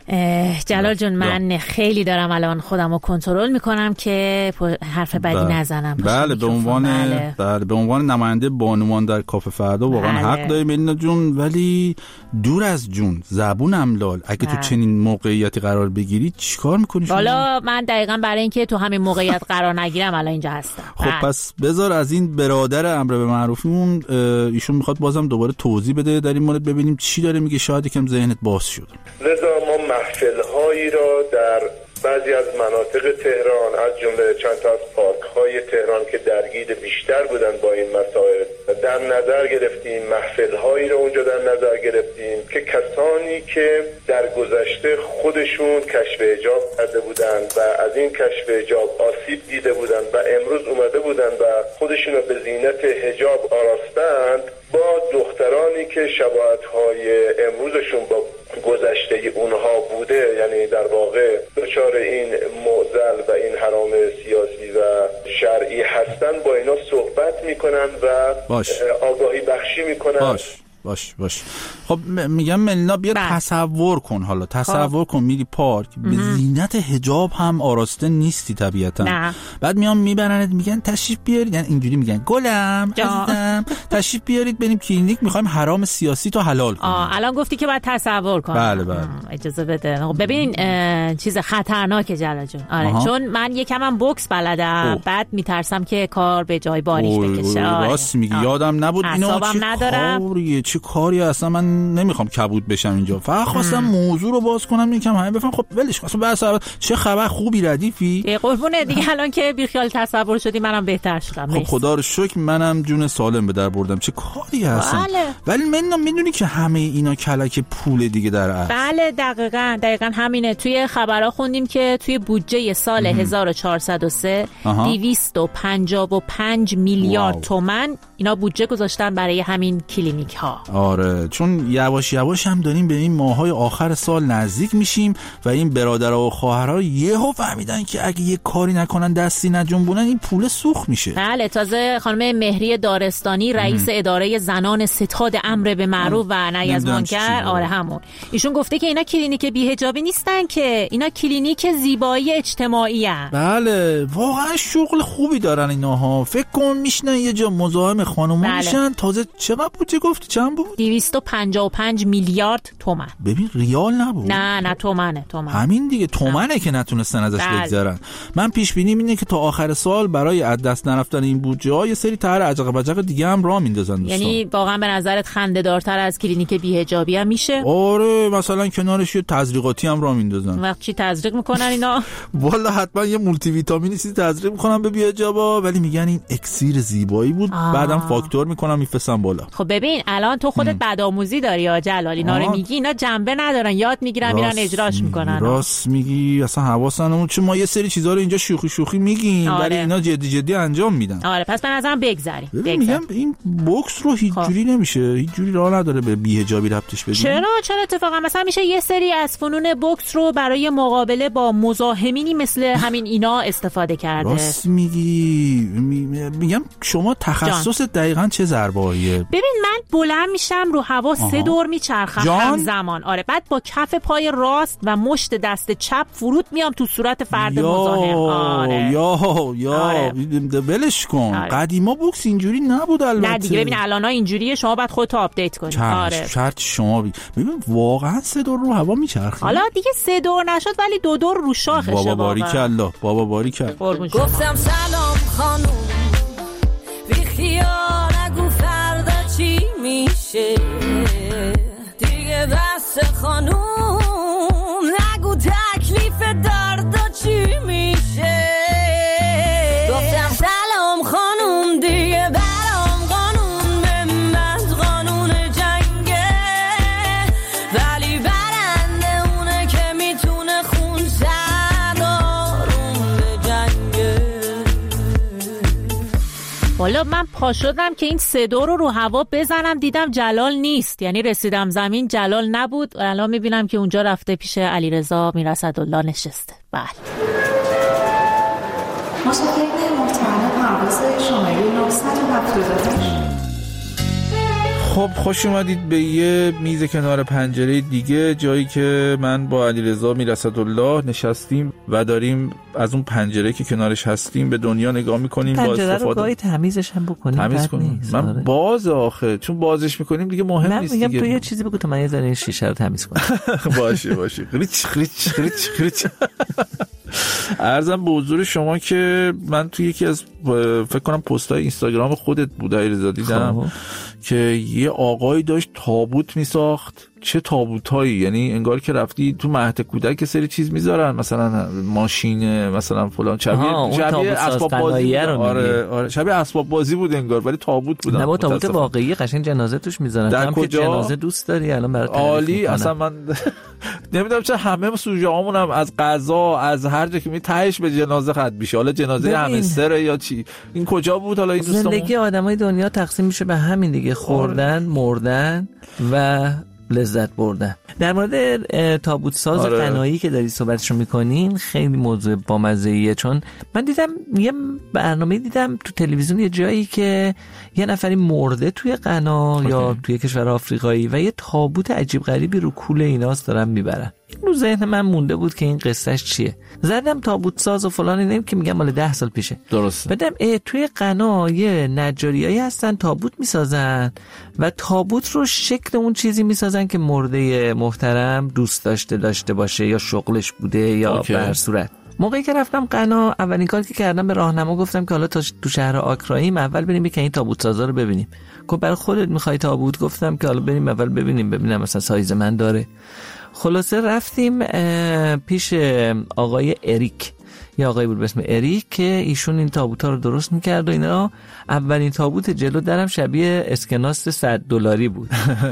جلال جون من خیلی دارم الان خودم رو کنترل میکنم که حرف بدی بله. نزنم. بله به عنوان بله. بله به عنوان نماینده بانوان در کافه فردا واقعا بله. حق داری ملینا جون، ولی دور از جون زبون املال اگه بله. تو چنین موقعیتی قرار بگیری چیکار میکنی شما؟ حالا من دقیقاً برای اینکه تو همین موقعیت قرار نگیرم الان اینجا هستم. خب بله. پس بذار از این برادر امر به معروفمون ایشون میخواد بازم دوباره توضیح بده در این مورد، ببینیم چی داره میگه، شاید یکم ذهنت باز شد. لذا ما محفل‌هایی را در بعضی از مناطق تهران از جمله چند تا از پارک‌های تهران که درگیر بیشتر بودن با این مسائل در نظر گرفتیم. محفل‌هایی را اونجا در نظر گرفتیم که کسانی که در گذشته خودشون کشف حجاب کرده بودند و از این کشف حجاب آسیب دیده بودند و امروز اومده بودند و خودشون را به زینت حجاب آراستند، با دخترانی که شباهت‌های امروزشون با گذشته اونها بوده، یعنی در واقع دچار این معضل و این حرام سیاسی و شرعی هستن، با اینا صحبت میکنن و باش. آگاهی بخشی میکنن. باش باش باش خب میگم ملینا بیا بس. تصور کن حالا تصور کن میری پارک به زینت حجاب هم آراسته نیستی طبیعتا نه. بعد میام میبرنت میگن تشریف بیارید، یعنی اینجوری میگن گلم عزیزم تشریف بیارید بریم کلینیک میخوایم حرام سیاسی تو حلال کنیم. آه الان گفتی که باید تصور کنم. بله بله اجازه بده. خب ببین چیز خطرناکه جلال جون. آره آها. چون من یکم هم بوکس بلدم اوه. بعد میترسم که کار به جای باریک بکشه. راست میگی یادم نبود اینو چه چه کاری اصلا من نمیخوام کبود بشم اینجا، فقط خواستم موضوع رو باز کنم یکم همه بفهم. خب ولش کن اصلا بحث چه خبر خوبی ردیفی قربونه دیگه الان که بیخیال تصور شدی منم بهتر شدم. خب خدا رو شکر منم جون سالم به در بردم. چه کاری هستن بله. ولی من میدونی که همه اینا کلک پول دیگه در اصل. بله دقیقاً دقیقاً همینه. توی خبرها خوندیم که توی بودجه سال هزار و چهارصد و سه دویست و پنجاه و پنج میلیارد تومان اینا بودجه گذاشتن برای همین کلینیک ها. آره چون یواش یواش هم داریم به این ماهای آخر سال نزدیک میشیم و این برادرها و خواهرها یهو فهمیدن که اگه یه کاری نکنن دستی نجنبونن این پول سوخت میشه. بله تازه خانم مهری دارستانی رئیس ام. اداره زنان ستاد امر به معروف و نهی از منکر آره همون ایشون گفته که اینا کلینیک بی‌حجابی نیستن، که اینا کلینیک زیبایی اجتماعی ان. بله واقعا شغل خوبی دارن اینها. فکر کن میشنن یه جا مزاحم خانوما بله. میشن. تازه چقدر بودجه گفتی چند بود؟ دویست و پنجاه و پنج میلیارد تومان. ببین ریال نبود. نه نه تومنه تومن. همین دیگه تومنه که نتونستن ازش بگذرن. من پیش بینی اینه که تا آخر سال برای از دست نرفتن این بودجه ها یه سری طرح عجق بجق دیگه هم راه میندازن دوستان. یعنی واقعا به نظرت خنده‌دارتر از کلینیک بی‌حجابی هم میشه؟ آره مثلا کنارش یه تزریقاتی هم راه میندازن. وقت چی تزریق میکنن اینا؟ والا حتما یه مولتی ویتامینی چیزی تزریق میکنن به بی‌حجابا، ولی میگن این اکسیر زیبایی بود آه. بعدم فاکتور میکنن میفرستن بالا. خب ببین الان تو خودت بدآموزی داری یا جلال، اینا رو میگی اینا جنبه ندارن، یاد میگیرن میرن اجراش میکنن. راست میگی اصلا حواسن، چون ما یه سری چیزا رو اینجا شوخی شوخی میگیم آره. ولی اینا جدی جدی انجام میدن. آره پس به نظرم بگذریم. میگم این بوکس رو هیچ جوری نمیشه، هیچ جوری راه نداره به بی‌حجابی ربطش بدیم. چرا چرا اتفاقا مثلا میشه یه سری از فنون بوکس رو برای مقابله با مزاحمینی مثل همین اینا استفاده کرده. راست میگی. میگم شما تخصص دقیقاً چه ضربه‌ایه؟ ببین من بلند میشم رو هوا سه دور میچرخم همزمان. آره بعد با کف پای راست و مشت دست چپ فرود میام تو صورت فرد مزاحم. آره یا یا آره. ولش کن. آره. قدیما بوکس اینجوری نبود البته. نه دیگه ببین الان اینجوریه، شما باید خودت آپدیت کنی. آره شرط شما بی... ببین واقعا سه دور رو هوا میچرخه. حالا دیگه سه دور نشد ولی دو دور رو شاخشه. بابا باریکالله بابا باریکالله. گفتم سلام خانوم بی خیال نگو فردا چی میشه دیگه، بس خانوم نگو تکلیف دردا چی میشه. گفتم والا من پا شدم که این صدا رو رو هوا بزنم، دیدم جلال نیست، یعنی رسیدم زمین جلال نبود. الان میبینم که اونجا رفته پیش علیرضا میراسدالله نشسته. بله مشاهده محترم پرواز شماره نهصد و هفتاد و هشت. خب خوش اومدید به یه میز کنار پنجره دیگه، جایی که من با علیرضا میراسدالله نشستیم و داریم از اون پنجره که کنارش هستیم به دنیا نگاه میکنیم. با پنجره استفاده رو گاهی تمیزش هم بکنیم، تمیز کنیم. من باز آخه چون بازش میکنیم دیگه مهم نیست دیگه. من میگم تو یه چیزی بگو تا من یه ذره این شیشه رو تمیز کنم. باشه باشه. خریچ خریچ خریچ خریچ. عرضم به حضور شما که من تو یکی از فکر کنم پست‌های اینستاگرام خودت بود علیرضا دیدم که یه آقایی داشت تابوت میساخت. چه تابوتایی، یعنی انگار که رفتی تو مهد کودک که سری چیز میذارن، مثلا ماشین مثلا فلان، شبیه شبیه اسباب بازی. آره آره شبیه اسباب بازی بود انگار، ولی تابوت بود. نه با تابوت واقعی قشنگ جنازه توش میذارن. در کجا؟ که جنازه دوست داری الان برات عالی. اصلا من نمیدونم چه همه سوژه هامون هم از قضا از هر جا که می تهش به جنازه خط میشه، حالا جنازه همستره یا چی. این کجا بود حالا این دوستمون؟ زندگی آدمای دنیا تقسیم میشه به همین دیگه، خوردن، مردن و لذت بردن. در مورد تابوت ساز آره. قنایی که داری صحبتشو میکنین خیلی موضوع بامزه‌ایه، چون من دیدم یه برنامه دیدم تو تلویزیون یه جایی که یه نفری مرده توی قنا okay. یا توی کشور آفریقایی و یه تابوت عجیب غریبی رو کوله ایناست دارن میبرن. رو ذهن من مونده بود که این قصهش چیه. زدم تابوت ساز و فلان، اینم که میگم مال ده سال پیشه. درسته. بدم توی قنا یه نجاریایی هستن تابوت میسازن و تابوت رو شکل اون چیزی میسازن که مرده محترم دوست داشته داشته باشه یا شغلش بوده یا به هر صورت. موقعی که رفتم قنا اولین کاری که کردم به راهنما گفتم که حالا تا تو شهر آکراییم اول بریم که این تابوت سازا رو ببینیم. گفت برای خودت میخوای تابوت؟ گفتم که حالا بریم اول ببینیم ببینم مثلا سایز من داره. خلاصه رفتیم پیش آقای اریک، یه آقایی بود به اسم اریک که ایشون این تابوت ها رو درست میکرد و اینا. اولین تابوت جلو درم شبیه اسکناس صد دلاری بود.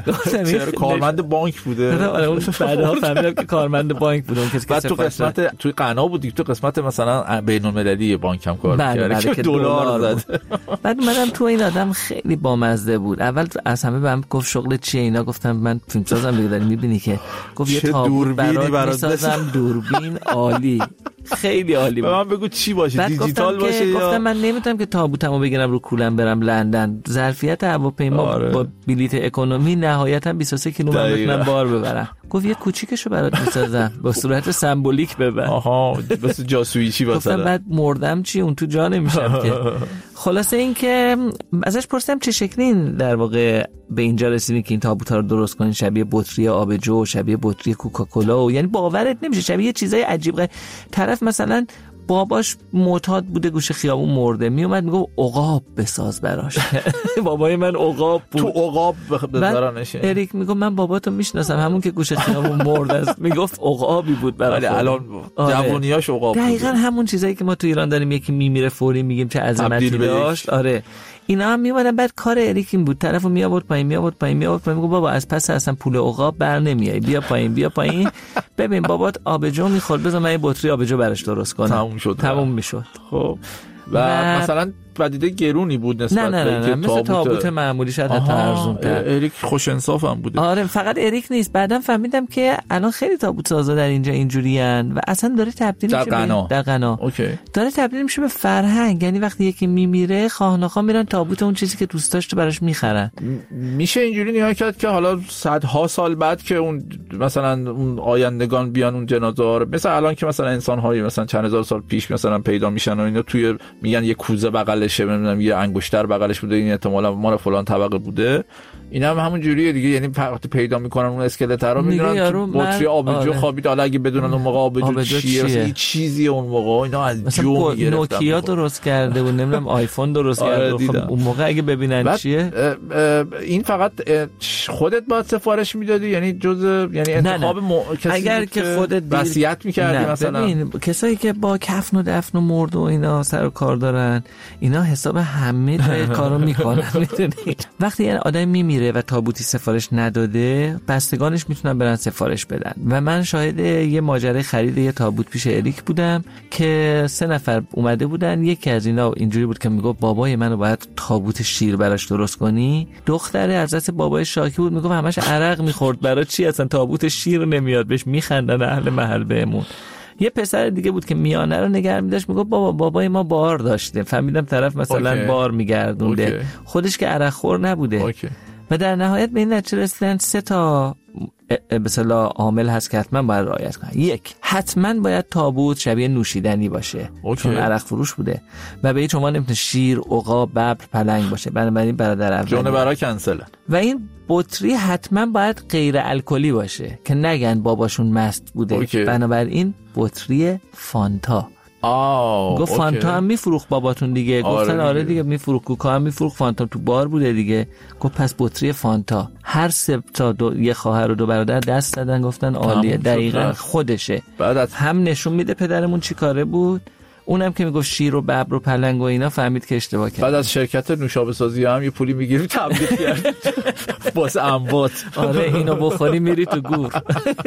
چرا کارمند بانک بوده؟ اون بعدها فهمیدم که کارمند بانک بود. اون کسی که تو قسمت توی قنا بود، تو قسمت مثلا بین‌المللی بانک هم کار می‌کرد که دلار زد. بعد اومدم تو این آدم خیلی بامزه بود. اول از همه بهم گفت شغل چیه اینا؟ گفتم من فیلمسازم دیگه، داری می‌بینی که. گفت یه تابوت برات می‌سازم، دوربین عالی، خیلی عالی بود. من بگو چی باشه، دیجیتال باشه یا؟ گفتم من نمیتونم که تابوتمو بگیرم رو کولم برم لندن، ظرفیت هواپیما آره. با بلیت اکونومی نهایتا بیست و سه کیلومتر میتونم بار ببرم. گفت یه کوچیکشو برات میسازم با صورت سمبولیک ببر. آها واسه جاسویی واسه. گفتم بعد مردم چی؟ اون تو جا نمیشم که. خلاصه این که ازش پرسیدم چه شکلی این در واقع به اینجا رسیدین که این تابوت‌ها رو درست کنین، شبیه بطری آبجو، شبیه بطری کوکاکولا، و یعنی باورت نمیشه شبیه چیزای عجیب غریب. طرف مثلا باباش معتاد بوده گوشه خیابون مرده، میومد میگفت عقاب بساز براش. بابای من عقاب بود. تو عقاب بذارنشه. اریک میگفت من باباتو میشناسم، همون که گوشه خیابون مرده است. میگفت عقابی بود براش. الان جوونیاش عقاب بود. دقیقاً همون چیزایی که ما تو ایران داریم، یکی میمیره فوری میگیم چه عظمتی داشت. آره اینا هم میومدن. بعد کار اریک این بود، طرفو می آورد پایین می آورد پایین می آورد پایین. میگه بابا از پس اصلا پول عقاب بر نمیای، بیا پایین بیا پایین. ببین بابات آبجو میخورد، بذار من یه بطری آبجو براش درست کنم. تموم شد تموم میشد. خب و, و مثلا پدیده گرونی بود نسبت نه نه نه, نه. مثل تابوت معمولی شاید حتی ارزون‌تر. اریک خوش انصاف هم بوده. آره فقط اریک نیست، بعدم فهمیدم که الان خیلی تابوت سازا در اینجا اینجوریان و اصلا داره تبدیل میشه در قنا. در قنا اوکی. داره تبدیل میشه به فرهنگ. یعنی وقتی یکی میمیره خواه نخواه میرن تابوت اون چیزی که دوست داشته براش میخرن. میشه اینجوری نگاه کرد که حالا صدها سال بعد که اون مثلا اون آیندگان بیان اون جنازه ها رو، مثلا الان که مثلا انسان هایی مثلا چند هزار سال پیش مثلا پیدا میشن و اینا توی میگن یه کوزه بغلشه، نمیدونم یه انگشتر بغلش بوده، این احتمالاً مال فلان طبقه بوده. اینا هم همون جوریه دیگه، یعنی وقتی پیدا میکنن اون اسکلت رو میدونن تو بطری آبجو آره. خوابید. حالا اگه بدونن اون موقع آبجو, آبجو چیه, چیه؟ یه چیزی اون موقع اینا از جو میگرفتن. نوکیا درست کرده و نمیدونم آیفون درست آره کرده. خب اون موقع اگه ببینن چیه اه اه این فقط خودت باید سفارش میدادی، یعنی جزء یعنی انتخاب م... کسی اگر که خودت وصیت میکردی مثلا. ببین کسایی که با کفن و دفن و مرد و اینا سر و کار دارن، اینا حساب همه جای کارو میکنن. میدونی وقتی یه آدم میمیره نمیره و تابوتی سفارش نداده، بستگانش میتونن برن سفارش بدن. و من شاهد یه ماجرای خرید یه تابوت پیش اریک بودم که سه نفر اومده بودن. یکی از اینا اینجوری بود که میگفت بابای منو باید تابوت شیر براش درست کنی. دختره از دست بابای شاکی بود، میگفت همش عرق میخورد، برای چی اصلا تابوت شیر نمیاد؟ بهش میخندن اهل محل بهمون. یه پسر دیگه بود که میانه رو نگه می‌داشت، میگفت بابا بابای ما بار داشته. فهمیدم طرف مثلا اوکی. بار میگردونده، خودش که عرق خور نبوده. اوکی. و در نهایت به این نتیجه رسیدن سه تا به اصطلاح عامل هست که حتما باید رعایت کنن. یک، حتما باید تابوت شبیه نوشیدنی باشه، اوکی. چون عرق فروش بوده و به هیچ عنوان نمیتونه شیر، عقاب، ببر، پلنگ باشه. بنابراین برادر اول جانورا کنسله. و این بطری حتما باید غیر الکلی باشه که نگن باباشون مست بوده. اوکی. بنابراین بطری فانتا. آه گفت فانتا هم میفروخت باباتون دیگه. آره گفتن آره دیگه میفروخت. کوکا هم میفروخت، فانتا تو بار بوده دیگه. گفت پس بطری فانتا. هر سه تا دو یه خواهر و دو برادر دست دادن، گفتن عالیه، دقیقاً خودشه. بعد از هم نشون میده پدرمون چی کاره بود، اونم که میگفت شیر و ببر و پلنگ و اینا فهمید که اشتباه کرد. بعد از شرکت نوشابه سازی هم یه پولی میگیری تبدیل کرد واسه اموات. آره اینو بخوری میری تو گور.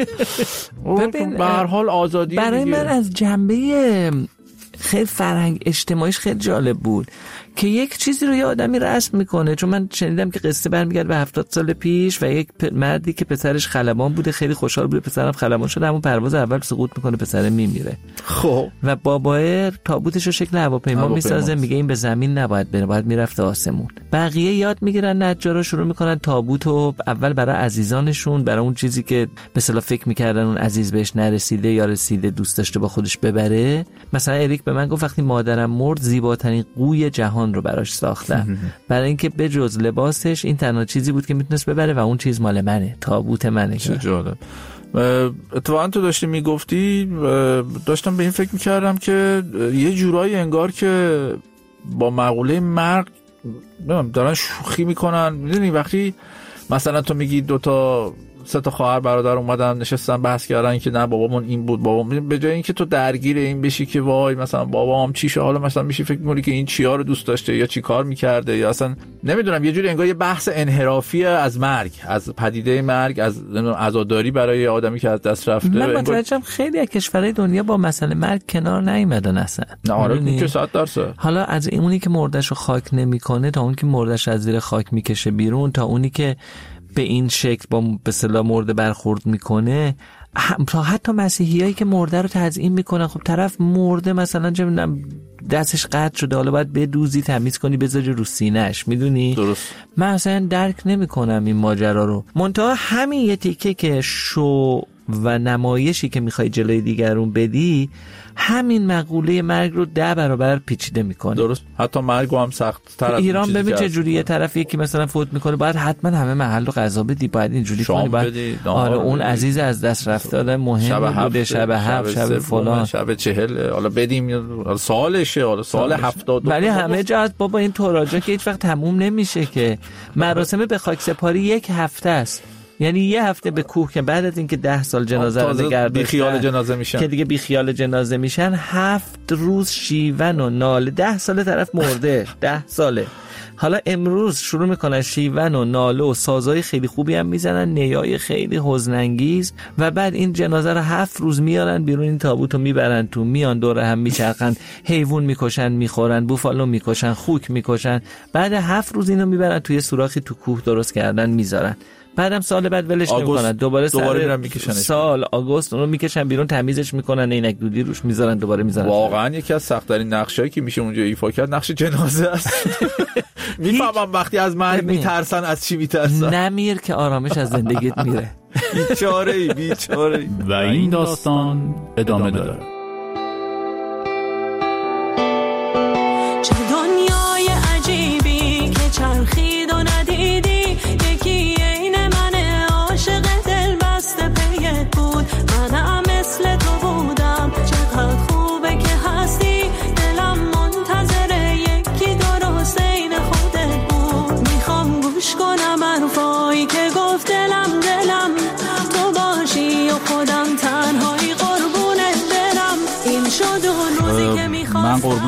ببین به هر حال آزادی برای دیگه. من از جنبه خیلی فرهنگ اجتماعیش خیلی جالب بود که یک چیزی رو یه آدمی رسم میکنه. چون من شنیدم که قصه برمیگرده به هفتاد سال پیش و یک مردی که پسرش خلبان بوده، خیلی خوشحال بوده پسرم خلبان شده، همون پرواز اول سقوط میکنه، پسر میمیره. خب و بابا تابوتش رو شکل هواپیما میسازه، میگه این به زمین نباید بره، باید میرفته آسمون. بقیه یاد میگیرن، نجارا شروع میکنن تابوتو اول برای عزیزانشون، برای اون چیزی که به اصطلاح فکر میکردن اون عزیز بهش نرسیده یا رسیده دوست داشته با خودش ببره. مثلا اریک به من گفت وقتی مادرم مرد زیباترین قوی جهان رو براش ساختم، برای اینکه به جز لباسش این تنها چیزی بود که میتونست ببره و اون چیز مال منه، تابوت منه. چه جالب. اتفاقا تو داشتی میگفتی داشتم به این فکر میکردم که یه جورایی انگار که با مقوله مرگ دارن شوخی میکنن. میدونی وقتی مثلا تو میگی دوتا سه تا خواهر برادر اومدن نشستن بحث کردن که نه بابامون این بود، بابام، به جای اینکه تو درگیر این بشی که وای مثلا بابام چی شده، حالا مثلا میشی فکر می‌کنی که این چیا رو دوست داشته یا چی کار می‌کرده، یا اصلا نمیدونم، یه جوری انگار یه بحث انحرافی از مرگ، از پدیده مرگ، از عزاداری برای آدمی که از دست رفته. من متوجهم خیلی از کشورهای دنیا با مسئله مرگ کنار نیومدن اصلا. نه آره که صد درصد. حالا از اونی که مردهشو خاک نمیکنه تا اون که مردهش از زیر خاک میکشه بیرون، تا اونی که به این شکل با به اصطلاح مرده برخورد میکنه، تا حتی مسیحیایی که مرده رو تزیین میکنن. خب طرف مرده مثلا چه میدونم دستش قطع شده، حالا باید بدوزی تمیز کنی بذاری رو سینه‌اش، میدونی؟ درست. من اصلا درک نمیکنم این ماجرا رو. منتها همین یه تیکه که شو و نمایشی که میخوای جلوی دیگرون بدی، همین مقوله مرگ رو ده برابر پیچیده میکنه. درست. حتی مرگ هم سخت تر. ایران ببین چه جوری یه طرف یکی مثلا فوت میکنه باید حتما همه محل رو قضا بدی، باید اینجوری کنی، باید آره اون عزیز از دست رفته آدم مهم بوده، شب هفت، شب فلان، شب چهل، حالا بدیم سالشه، حالا سال هفتاد. ولی همه جا از بابا این توراجا که هیچ وقت تموم نمیشه که. مراسم به خاک سپاری یک هفته است، یعنی یه هفته به کوه که بعد از اینکه ده سال جنازه رو نگردن بی خیال جنازه میشن که دیگه بی خیال جنازه میشن، هفت روز شیون و ناله. ده سال طرف مرده، ده ساله. حالا امروز شروع میکنن شیون و ناله و سازای خیلی خوبی هم میزنن، نیای خیلی حزن انگیز، و بعد این جنازه رو هفت روز میارن بیرون، این تابوت رو میبرن تو، میان دور هم میچرخن، حیوان میکشن میخورن، بوفالو میکشن، خوک میکشن. بعد هفت روز اینو میبرن توی سوراخی تو کوه درست کردن میذارن. بعدم سال بعد ولش نمیکنن، دوباره دوباره میرن میکشنش. سال آگوست اونو میکشن بیرون، تمیزش میکنن، عینک دودی روش میذارن، دوباره میذارن. واقعا یکی از سخت‌ترین نقشایی که میشه اونجا ایفا کرد نقش جنازه است. میفهمم وقتی از مرگ میترسن از چی میترسن. نمیر که آرامش از زندگیت میره. بیچاره‌ای بیچاره‌ای. و این داستان ادامه داره. چه دنیای عجیبی که چرخید و ندیدی، یکی عین من عاشق دل بسته پیت بود، منم مثل تو بودم، چقدر خوبه که هستی، دلم منتظر یکی درست عین خودت بود. میخوام گوش کنم حرفایی که گفت دلم دلم تو باشی و خودم تنهایی قربونت برم.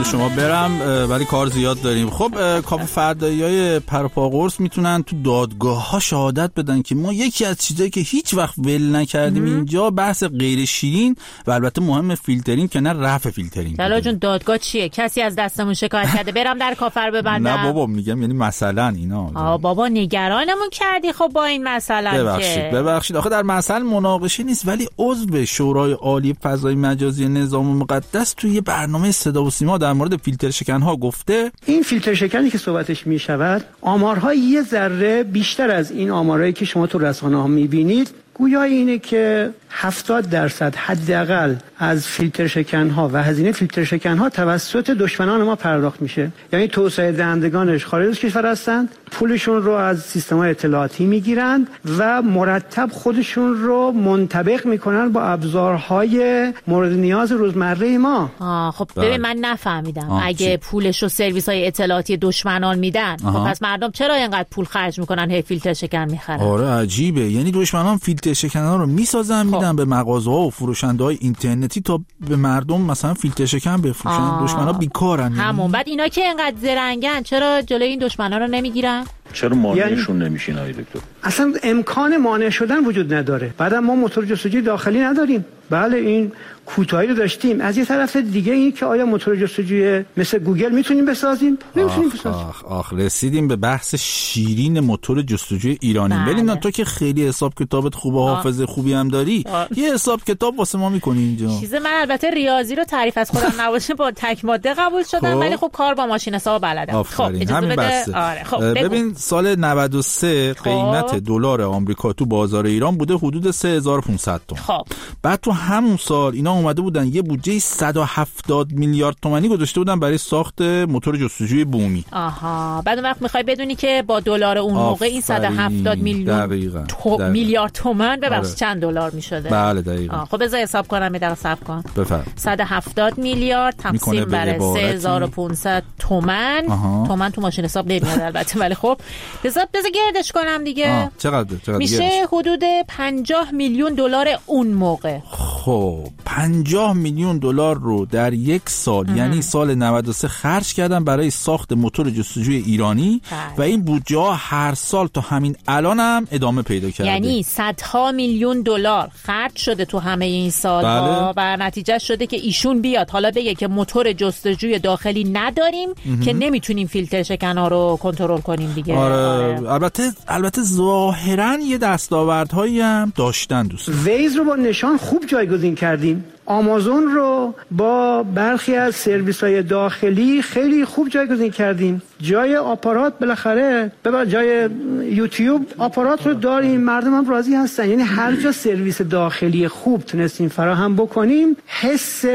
شما برم ولی کار زیاد داریم. خب کاف فردایی‌های پروپا قرص میتونن تو دادگاه ها شهادت بدن که ما یکی از چیزایی که هیچ وقت ول نکردیم مم. اینجا بحث غیر شیرین و البته مهم فیلترینگ که نه رفع فیلترینگ. جلال جون دادگاه چیه؟ کسی از دستمون شکایت کرده برم در کافر ببندم؟ نه بابا میگم یعنی مثلا اینا. آ بابا نگرانمون کردی خب با این مثلا که ببخشید ببخشید آخه در مثلا مناقشه نیست ولی عضو شورای عالی فضای مجازی نظام مقدس توی برنامه صدا و سیما در مورد فیلتر شکن‌ها گفته این فیلتر شکنی که صحبتش می شود آمارها یه ذره بیشتر از این آمارهایی که شما تو رسانه‌ها می‌بینید. گویا اینه که هفتاد درصد حداقل از فیلتر شکن‌ها و هزینه فیلتر شکن‌ها توسط دشمنان ما پرداخت میشه. یعنی توسعه دهندگانش خارج از کشور هستند، پولشون رو از سیستم‌های اطلاعاتی میگیرند و مرتب خودشون رو منطبق میکنن با ابزارهای مورد نیاز روزمره ما. آه خب ببین من نفهمیدم. آه اگه چی؟ پولش رو سرویس‌های اطلاعاتی دشمنان میدن خب پس مردم چرا اینقدر پول خرج میکنن هی فیلتر شکن میخرن؟ آره عجیبه. یعنی دشمنان فیلتر شکن‌ها رو میسازن خب. میدن به مغازه‌ها و فروشنده‌های اینترنتی تا به مردم مثلا فیلتر شکن بفروشن. دشمنا بیکارن. همون بعد اینا که اینقدر زرنگن چرا جلوی این دشمنا رو نمیگیرن؟ چرا مانعشون یعنی... نمیشین آقای دکتر؟ اصلا امکان مانع شدن وجود نداره. بعدم ما موتور جستجوی داخلی نداریم. بله این کوتاهی رو داشتیم. از یه طرف دیگه این که آیا موتور جستجوی مثل گوگل میتونیم بسازیم؟ نمیتونیم بسازیم. آخ آخ رسیدیم به بحث شیرین موتور جستجوی ایرانی. ببین تو که خیلی حساب کتابت خوبه، حافظه خوبی هم داری، آه. یه حساب کتاب واسه ما میکنی اینجا. چیز من البته ریاضی رو تعریف از خودم نباشه با تک ماده قبول شدم ولی خب کار با ماشین حساب بلدم. خب اجازه بده. آره خب ببین سال نود و سه خب. قیمت دلار آمریکا تو بازار ایران بوده حدود سه هزار و پانصد تومان. خب بعد تو همون سال اینا اومده بودن یه بودجه صد و هفتاد میلیارد تومانی گذاشته بودن برای ساخت موتور جستجوی بومی. آها بعد اون وقت میخوای بدونی که با دلار اون موقع این صد و هفتاد میلیون تو... میلیارد تومان ببخشید آره. چند دلار میشده؟ بله دقیقاً. خب بذار حساب کنم یه دقیقه صبر کن. بفرمایید. صد و هفتاد میلیارد تقسیم بر سه هزار و پانصد تومان. تومان تو ماشین حساب نمیاد البته ولی خب حساب بذار گردش کنم دیگه. چقدر چقدر میشه گردش. حدود پنجاه میلیون دلار اون موقع. خب پنجاه میلیون دلار رو در یک سال ام. یعنی سال نود و سه خرج کردن برای ساخت موتور جستجوی ایرانی بله. و این بودجه ها هر سال تا همین الان هم ادامه پیدا کرده. یعنی صدها میلیون دلار خرج شده تو همه این سالها بله. و نتیجه شده که ایشون بیاد حالا بگه که موتور جستجوی داخلی نداریم ام. که نمیتونیم فیلتر شکن‌ها رو کنترل کنیم دیگه. آره. آره. البته البته ظاهرا یه دستاوردهایی هم داشتن دوست. ویز رو با نشان خوب جایگزین کردیم. آمازون رو با برخی از سرویس‌های داخلی خیلی خوب جایگزین کردیم. جای آپارات بالاخره ببر جای یوتیوب آپارات رو داریم، مردم هم راضی هستن. یعنی هر جا سرویس داخلی خوب تونستیم فراهم بکنیم حس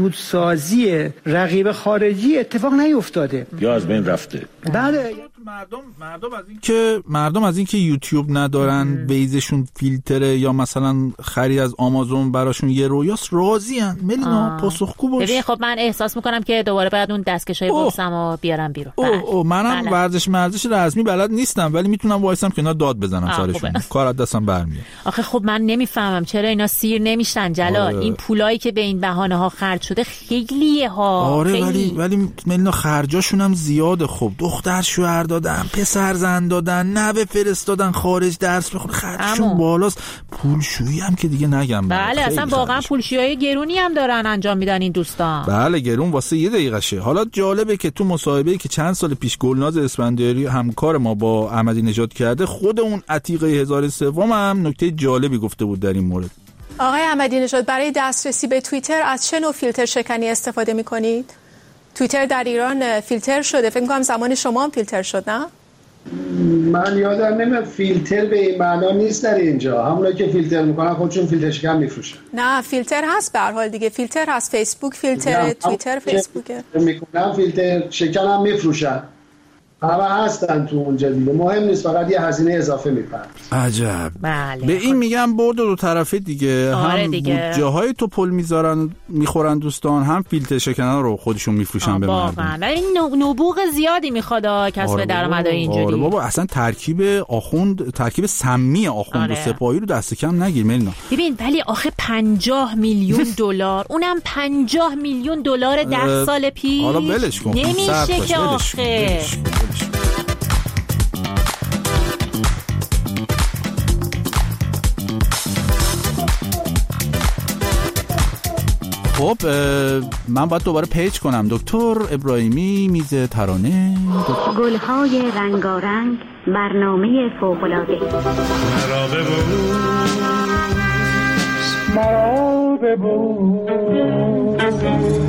محدودسازی رقیب خارجی اتفاق نیفتاده یا از بین رفته. بله مردم مردم از این که مردم از این که یوتیوب ندارن ویزشون فیلتره یا مثلا خرید از آمازون براشون یه رویاست راضی ان. ملینا پاسخگو باش. ببین خب من احساس میکنم که دوباره بعد اون دستکشای بوکسمو بیارم بیرون. اوه اوه منم بله. ورزش ورزش رزمی بلد نیستم ولی میتونم وایسم که اینا داد بزنم سرشون. کار از دستم برمیاد. آخه خب من نمیفهمم چرا اینا سیر نمیشن جلال. آره. این پولایی که به این بهانه ها خرج شده خیلیه ها. آره خیلی. ولی ولی ملینا خرجاشون هم زیاده. خب دختر شوهر دادن، پسر زن دادن، نوه فرستادن خارج درس بخونه، خرجشون بالاست. پولشویی هم که دیگه نگم. بله اصلا واقعا پولشویی گرونی هم دارن انجام میدن این دوستان. بله گرون واسه یه دقیقه شه. حالا جالبه که تو مصاحبه‌ای که چند سال پیش گلناز اسفندیاری همکار ما با احمدی نژاد کرده خود اون عتیقه هزار و سوم هم نکته جالبی گفته بود در این مورد. آقای احمدی نژاد برای دسترسی به توییتر از چه نوع فیلتر شکنی استفاده می‌کنید؟ توییتر در ایران فیلتر شده، فکر می‌کنم زمان شما هم فیلتر شد نه؟ من یادم نمیاد فیلتر به این معنا نیست در اینجا. همونایی که فیلتر میکنن خودشون فیلتر شکن میفروشن. نه فیلتر هست به هر حال دیگه. فیلتر هست، فیسبوک فیلتر، توییتر فیسبوکه. میکنن فیلتر شکن هم میفروشن. همه هستن تو اونجا دیگه، مهم نیست، فقط یه هزینه اضافه میپرد. عجب. بله. به این میگم برد دو طرفه دیگه. آره هم دیگه. بودجه های تو پل میذارن میخورن دوستان، هم فیلتر شکنان رو خودشون میفروشن به مردم. واقعا این نبوغ زیادی میخواد کسب آره درآمد اینجوری. آره بابا اصلا ترکیب آخوند، ترکیب سمی آخوند آره. و سپاهی رو دست کم نگیر ملینا. ببین ولی آخه پنجاه میلیون دلار، اونم پنجاه میلیون دلار ده سال پیش. حالا ولش کن. نمیشه که آخه. خب من باید دوباره پیچ کنم. دکتر ابراهیمی، میز ترانه. گلهای رنگارنگ، برنامه فوق‌العاده. مرا ببوس، مرا ببوس.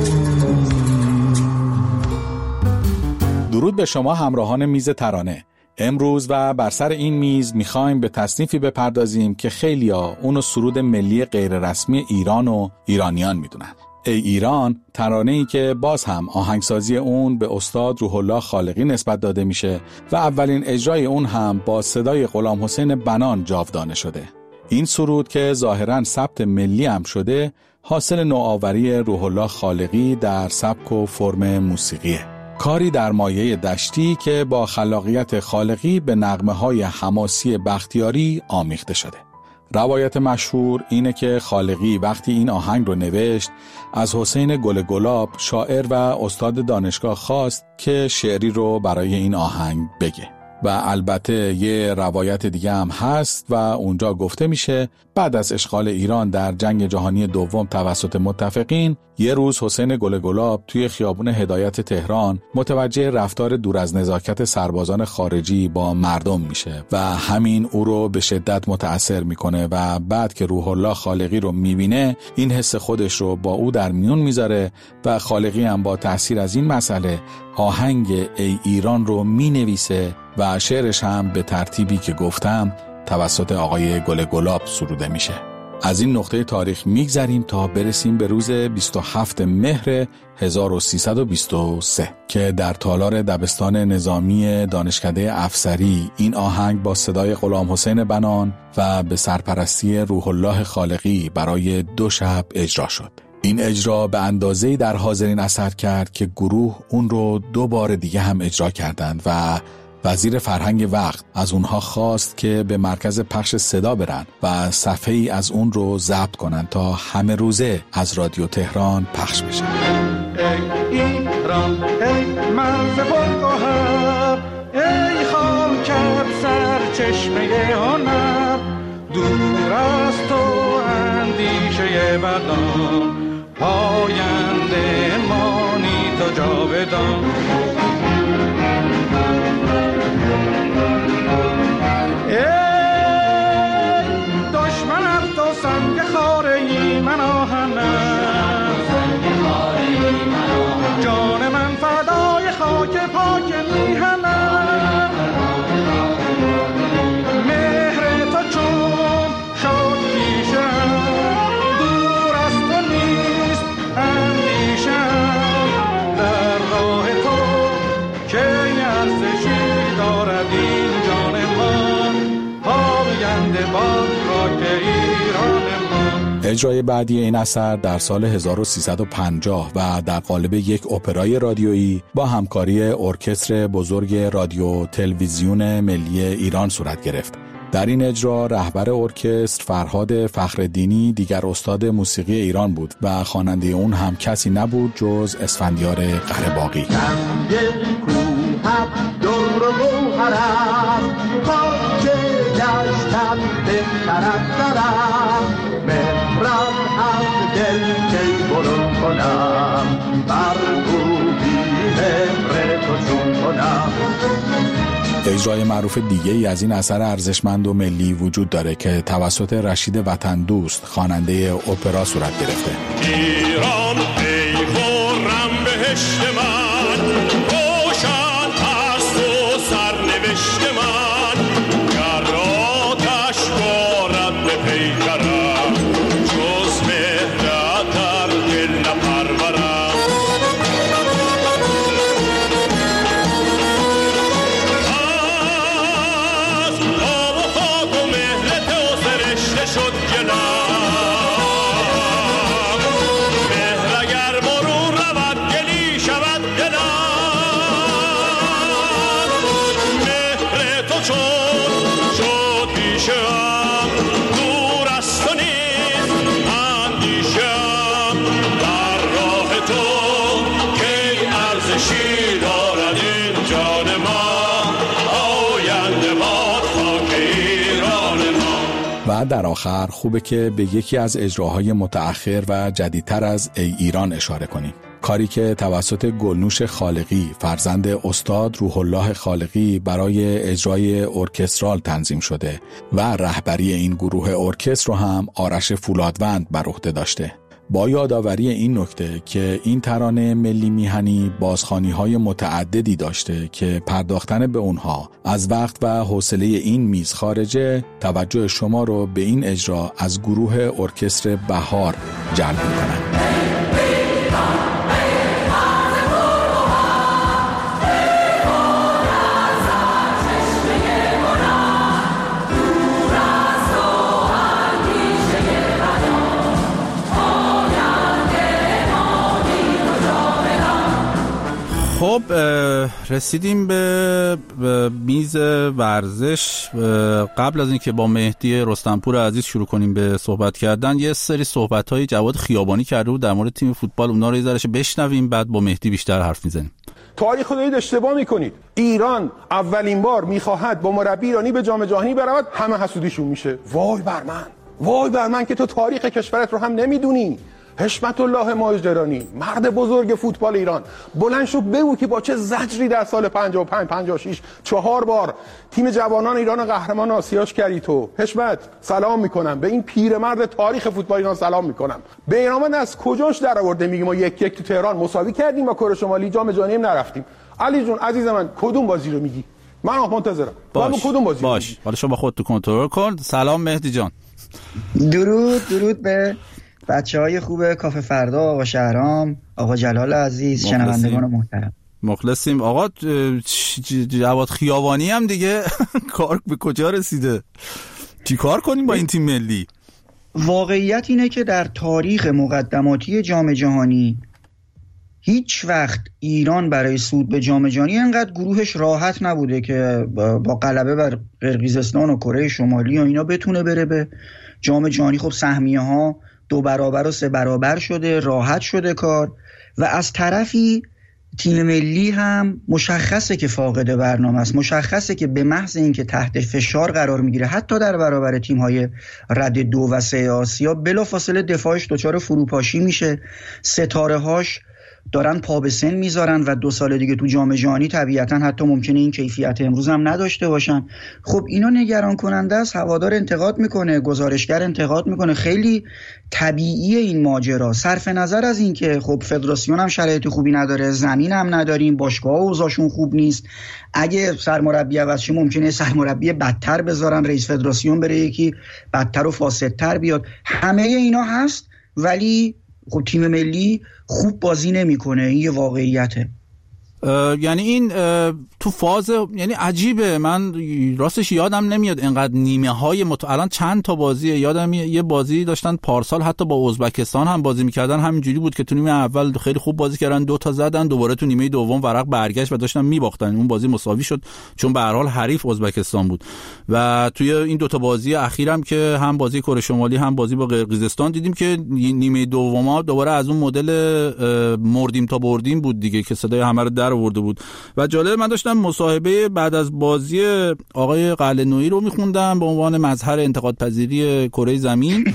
درود به شما همراهان میز ترانه. امروز و بر سر این میز میخوایم به تصنیفی بپردازیم که خیلیا اونو سرود ملی غیر رسمی ایران و ایرانیان میدونن. ای ایران، ترانه‌ای که باز هم آهنگسازی اون به استاد روح الله خالقی نسبت داده میشه و اولین اجرای اون هم با صدای غلام حسین بنان جاودانه شده. این سرود که ظاهراً ثبت ملی هم شده، حاصل نوآوری روح الله خالقی در سبک و فرم موسیقیه. کاری در مایه دشتی که با خلاقیت خالقی به نغمه‌های حماسی بختیاری آمیخته شده. روایت مشهور اینه که خالقی وقتی این آهنگ رو نوشت از حسین گل گلاب شاعر و استاد دانشگاه خواست که شعری رو برای این آهنگ بگه. و البته یه روایت دیگه هم هست و اونجا گفته میشه بعد از اشغال ایران در جنگ جهانی دوم توسط متفقین، یه روز حسین گل گلاب توی خیابون هدایت تهران متوجه رفتار دور از نزاکت سربازان خارجی با مردم میشه و همین او رو به شدت متأثر میکنه و بعد که روح الله خالقی رو میبینه این حس خودش رو با او در میون میذاره و خالقی هم با تأثیر از این مسئله آهنگ ای ایران رو مینویسه و شعرش هم به ترتیبی که گفتم توسط آقای گل گلاب سروده میشه. از این نقطه تاریخ میگذریم تا برسیم به روز بیست و هفتم مهر هزار و سیصد و بیست و سه که در تالار دبستان نظامی دانشکده افسری این آهنگ با صدای غلام حسین بنان و به سرپرستی روح الله خالقی برای دو شب اجرا شد. این اجرا به اندازه‌ای در حاضرین اثر کرد که گروه اون رو دو بار دیگه هم اجرا کردند و وزیر فرهنگ وقت از اونها خواست که به مرکز پخش صدا برن و صفحه‌ای از اون رو ضبط کنن تا همه روزه از رادیو تهران پخش بشه. ای ایران، ای مرز پرگوهر، ای خاکت سرچشمه هنر، دور از تو اندیشه بدان، پاینده مانی تو جاودان. جان من فدای خاک پاک میهنم، مهر تو چون شد پیشم، دور از تو نیست اندیشم، در راه تو که ارزشی دارد این جان من، پاینده باد خاک ایران من. اجرای بعدی این اثر در سال هزار و سیصد و پنجاه و در قالب یک اپرای رادیویی با همکاری ارکستر بزرگ رادیو تلویزیون ملی ایران صورت گرفت. در این اجرا رهبر ارکستر فرهاد فخرالدینی دیگر استاد موسیقی ایران بود و خواننده اون هم کسی نبود جز اسفندیار قره‌باغی. دل کی برون کنم، برگویی مهر تو چون کنم. اجرای معروف دیگه ای از این اثر ارزشمند و ملی وجود داره که توسط رشید وطن دوست خواننده اپرا صورت گرفته. ایران ای خرم بهشت من، روشن است و سرنوشت من، گر آتش بارد به پیکرم، جز مهرت در دل نپرورم. جان ما آینده باد خاک ایران ما. و در آخر خوبه که به یکی از اجراهای متأخر و جدیدتر از ای ایران اشاره کنیم. کاری که توسط گلنوش خالقی فرزند استاد روح الله خالقی برای اجرای ارکسترال تنظیم شده و رهبری این گروه ارکستر رو هم آرش فولادوند بر عهده داشته. با یادآوری این نکته که این ترانه ملی میهنی بازخوانی‌های متعددی داشته که پرداختن به اونها از وقت و حوصله این میز خارجه، توجه شما رو به این اجرا از گروه ارکستر بهار جلب می‌کنه. خب رسیدیم به میز ورزش. قبل از اینکه با مهدی رستمپور عزیز شروع کنیم به صحبت کردن، یه سری صحبت‌های جواد خیابانی کرده بود در مورد تیم فوتبال، اونا رو یه ذره بشنویم بعد با مهدی بیشتر حرف میزنیم. تاریخ رو دارید اشتباه میکنید. ایران اولین بار میخواهد با مربی ایرانی به جام جهانی برود، همه حسودیشون میشه. وای بر من، وای بر من که تو تاریخ کشورت رو هم نمیدونی. حشمت الله ماجرانی، مرد بزرگ فوتبال ایران، بلند شو بگو که با چه زجری در سال پنجاه و پنج پنجاه و شش چهار بار تیم جوانان ایران قهرمان آسیاش کردی. تو حشمت سلام میکنم به این پیرمرد تاریخ فوتبال ایران، سلام میکنم. بیرامند از کجاش در آورده میگه ما یک یک تو تهران مساوی کردیم با کره شمالی، جام جهانی هم نرفتیم. علی جون عزیز من کدوم بازی رو میگی؟ من آخ منتظرم. باش کدوم بازی باش حالا شما خودت کنترل کن. سلام مهدی جان. درود درود به بچه‌های خوب کافه فردا، آقا شهرام، آقا جلال عزیز، شنوندگان محترم. مخلصیم. آقا جواد خیابانی هم دیگه کار به کجا رسیده؟ چی کار کنیم با این تیم ملی؟ واقعیت اینه که در تاریخ مقدماتی جام جهانی هیچ وقت ایران برای صعود به جام جهانی انقدر گروهش راحت نبوده که با غلبه بر قرقیزستان و کره شمالی و اینا بتونه بره به جام جهانی. خب سهمیه ها دو برابر و سه برابر شده، راحت شده کار. و از طرفی تیم ملی هم مشخصه که فاقد برنامه است، مشخصه که به محض اینکه تحت فشار قرار میگیره حتی در برابر تیم‌های رد دو و سه آسیا، بلافاصله دفاعش دچار فروپاشی میشه، ستاره‌هاش دارن پا به سن میذارن و دو سال دیگه تو جام جهانی طبیعتا حتی ممکنه این کیفیت امروز هم نداشته باشن. خب اینا نگران کننده است. هوادار انتقاد میکنه، گزارشگر انتقاد میکنه، خیلی طبیعیه این ماجرا. صرف نظر از این که خب فدراسیون هم شرایط خوبی نداره، زمین هم نداریم، باشگاه اوضاعشون خوب نیست، اگه سرمربی عوض شه ممکنه سرمربی بدتر بذارن، رئیس فدراسیون بره یکی بدتر و فاسدتر بیاد، همه اینا هست. ولی خب تیم ملی خوب بازی نمیکنه، این یه واقعیته. یعنی این تو فاز، یعنی عجیبه، من راستش یادم نمیاد اینقدر نیمه های مت... الان چند تا بازیه، یادم یه بازی داشتن پارسال حتی با ازبکستان هم بازی میکردن، همینجوری بود که تو نیمه اول خیلی خوب بازی کردن، دو تا زدن، دوباره تو نیمه دوم ورق برگشت و داشتن میباختن، اون بازی مساوی شد چون به هر حال حریف ازبکستان بود. و توی این دو تا بازی اخیرم که هم بازی کره شمالی هم بازی با قرقیزستان دیدیم که نیمه دوما دوباره از اون مدل مردیم تا بردیم بود دیگه که صدای همه رو در آورده بود. و جالب، من داشتم مصاحبه بعد از بازی آقای قلعه‌نویی رو میخوندم به عنوان مظهر انتقاد پذیری کره زمین.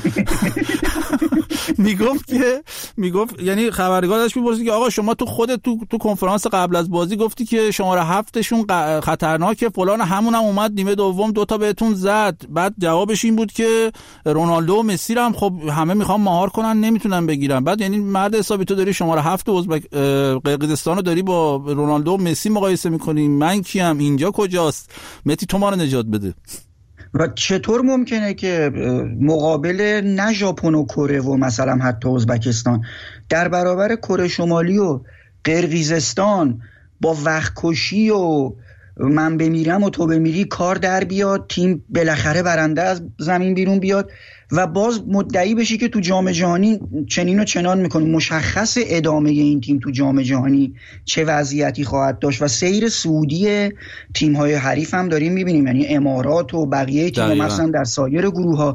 میگفت که میگفت یعنی خبرنگار داشت میپرسید که آقا شما تو خودت تو تو کنفرانس قبل از بازی گفتی که شماره هفتشون خطرناکه فلان، همون هم اومد نیمه دوم دوتا بهتون زد. بعد جوابش این بود که رونالدو و مسی هم خب همه میخوان مهار کنن نمیتونن بگیرن. بعد یعنی مرد حسابی تو داری شماره هفت ازبک قرقیزستان رو داری با رونالدو و مسی مقایسه میکنی، من کیم؟ اینجا کجاست؟ متی تو ما رو نجات بده. و چطور ممکنه که مقابل نه ژاپن و کره و مثلا حتی ازبکستان در برابر کره شمالی و قرقیزستان با وقت کشی و من بمیرم و تو بمیری کار در بیاد، تیم بالاخره برنده از زمین بیرون بیاد و باز مدعی بشی که تو جام جهانی چنین و چنان میکنی؟ مشخص ادامه این تیم تو جام جهانی چه وضعیتی خواهد داشت و سیر سعودی تیم‌های حریف هم داریم میبینیم، یعنی امارات و بقیه تیم‌ها مثلا در سایر گروه‌ها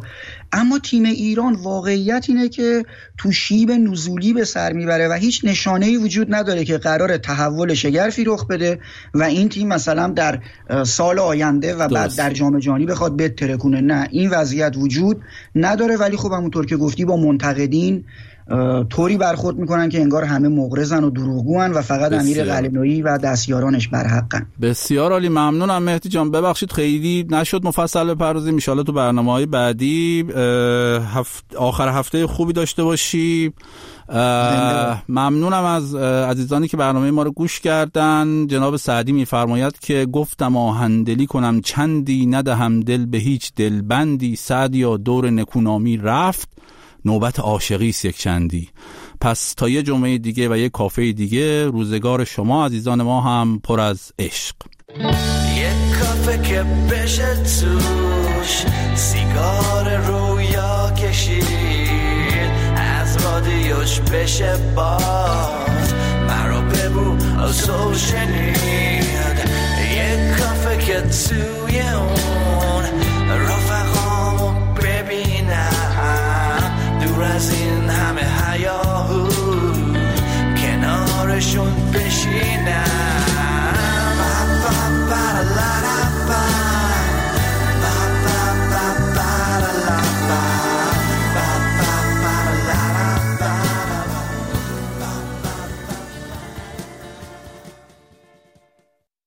اما تیم ایران واقعیت اینه که تو شیب نزولی به سر میبره و هیچ نشانه‌ای وجود نداره که قرار تحول شگرفی رخ بده و این تیم مثلا در سال آینده و بعد در جام جهانی بخواد بهتره کنه. نه، این وضعیت وجود نداره، ولی خب همونطور که گفتی با منتقدین طوری برخورد میکنن که انگار همه مغرضن و دروغگوان و فقط امیر قلعه‌نویی و دستیارانش برحقن. بسیار عالی، ممنونم مهدی جان. ببخشید خیلی نشد مفصل بپردازیم، ان شاءالله تو برنامه‌های بعدی. هفت آخر هفته خوبی داشته باشی. ممنونم از عزیزانی که برنامه ما رو گوش کردن. جناب سعدی میفرماید که گفتم آهندلی کنم چندی، ندهم دل به هیچ دلبندی، سعدیا دور نکونامی رفت، نوبت عاشقی است یک چندی. پس تا یه جمعه دیگه و یه کافه دیگه، روزگار شما عزیزان ما هم پر از عشق. یه کافه که بشه توش سیگار رویا کشید، از رادیوش بشه باز مرا ببو از او شنید. یه کافه که توی اون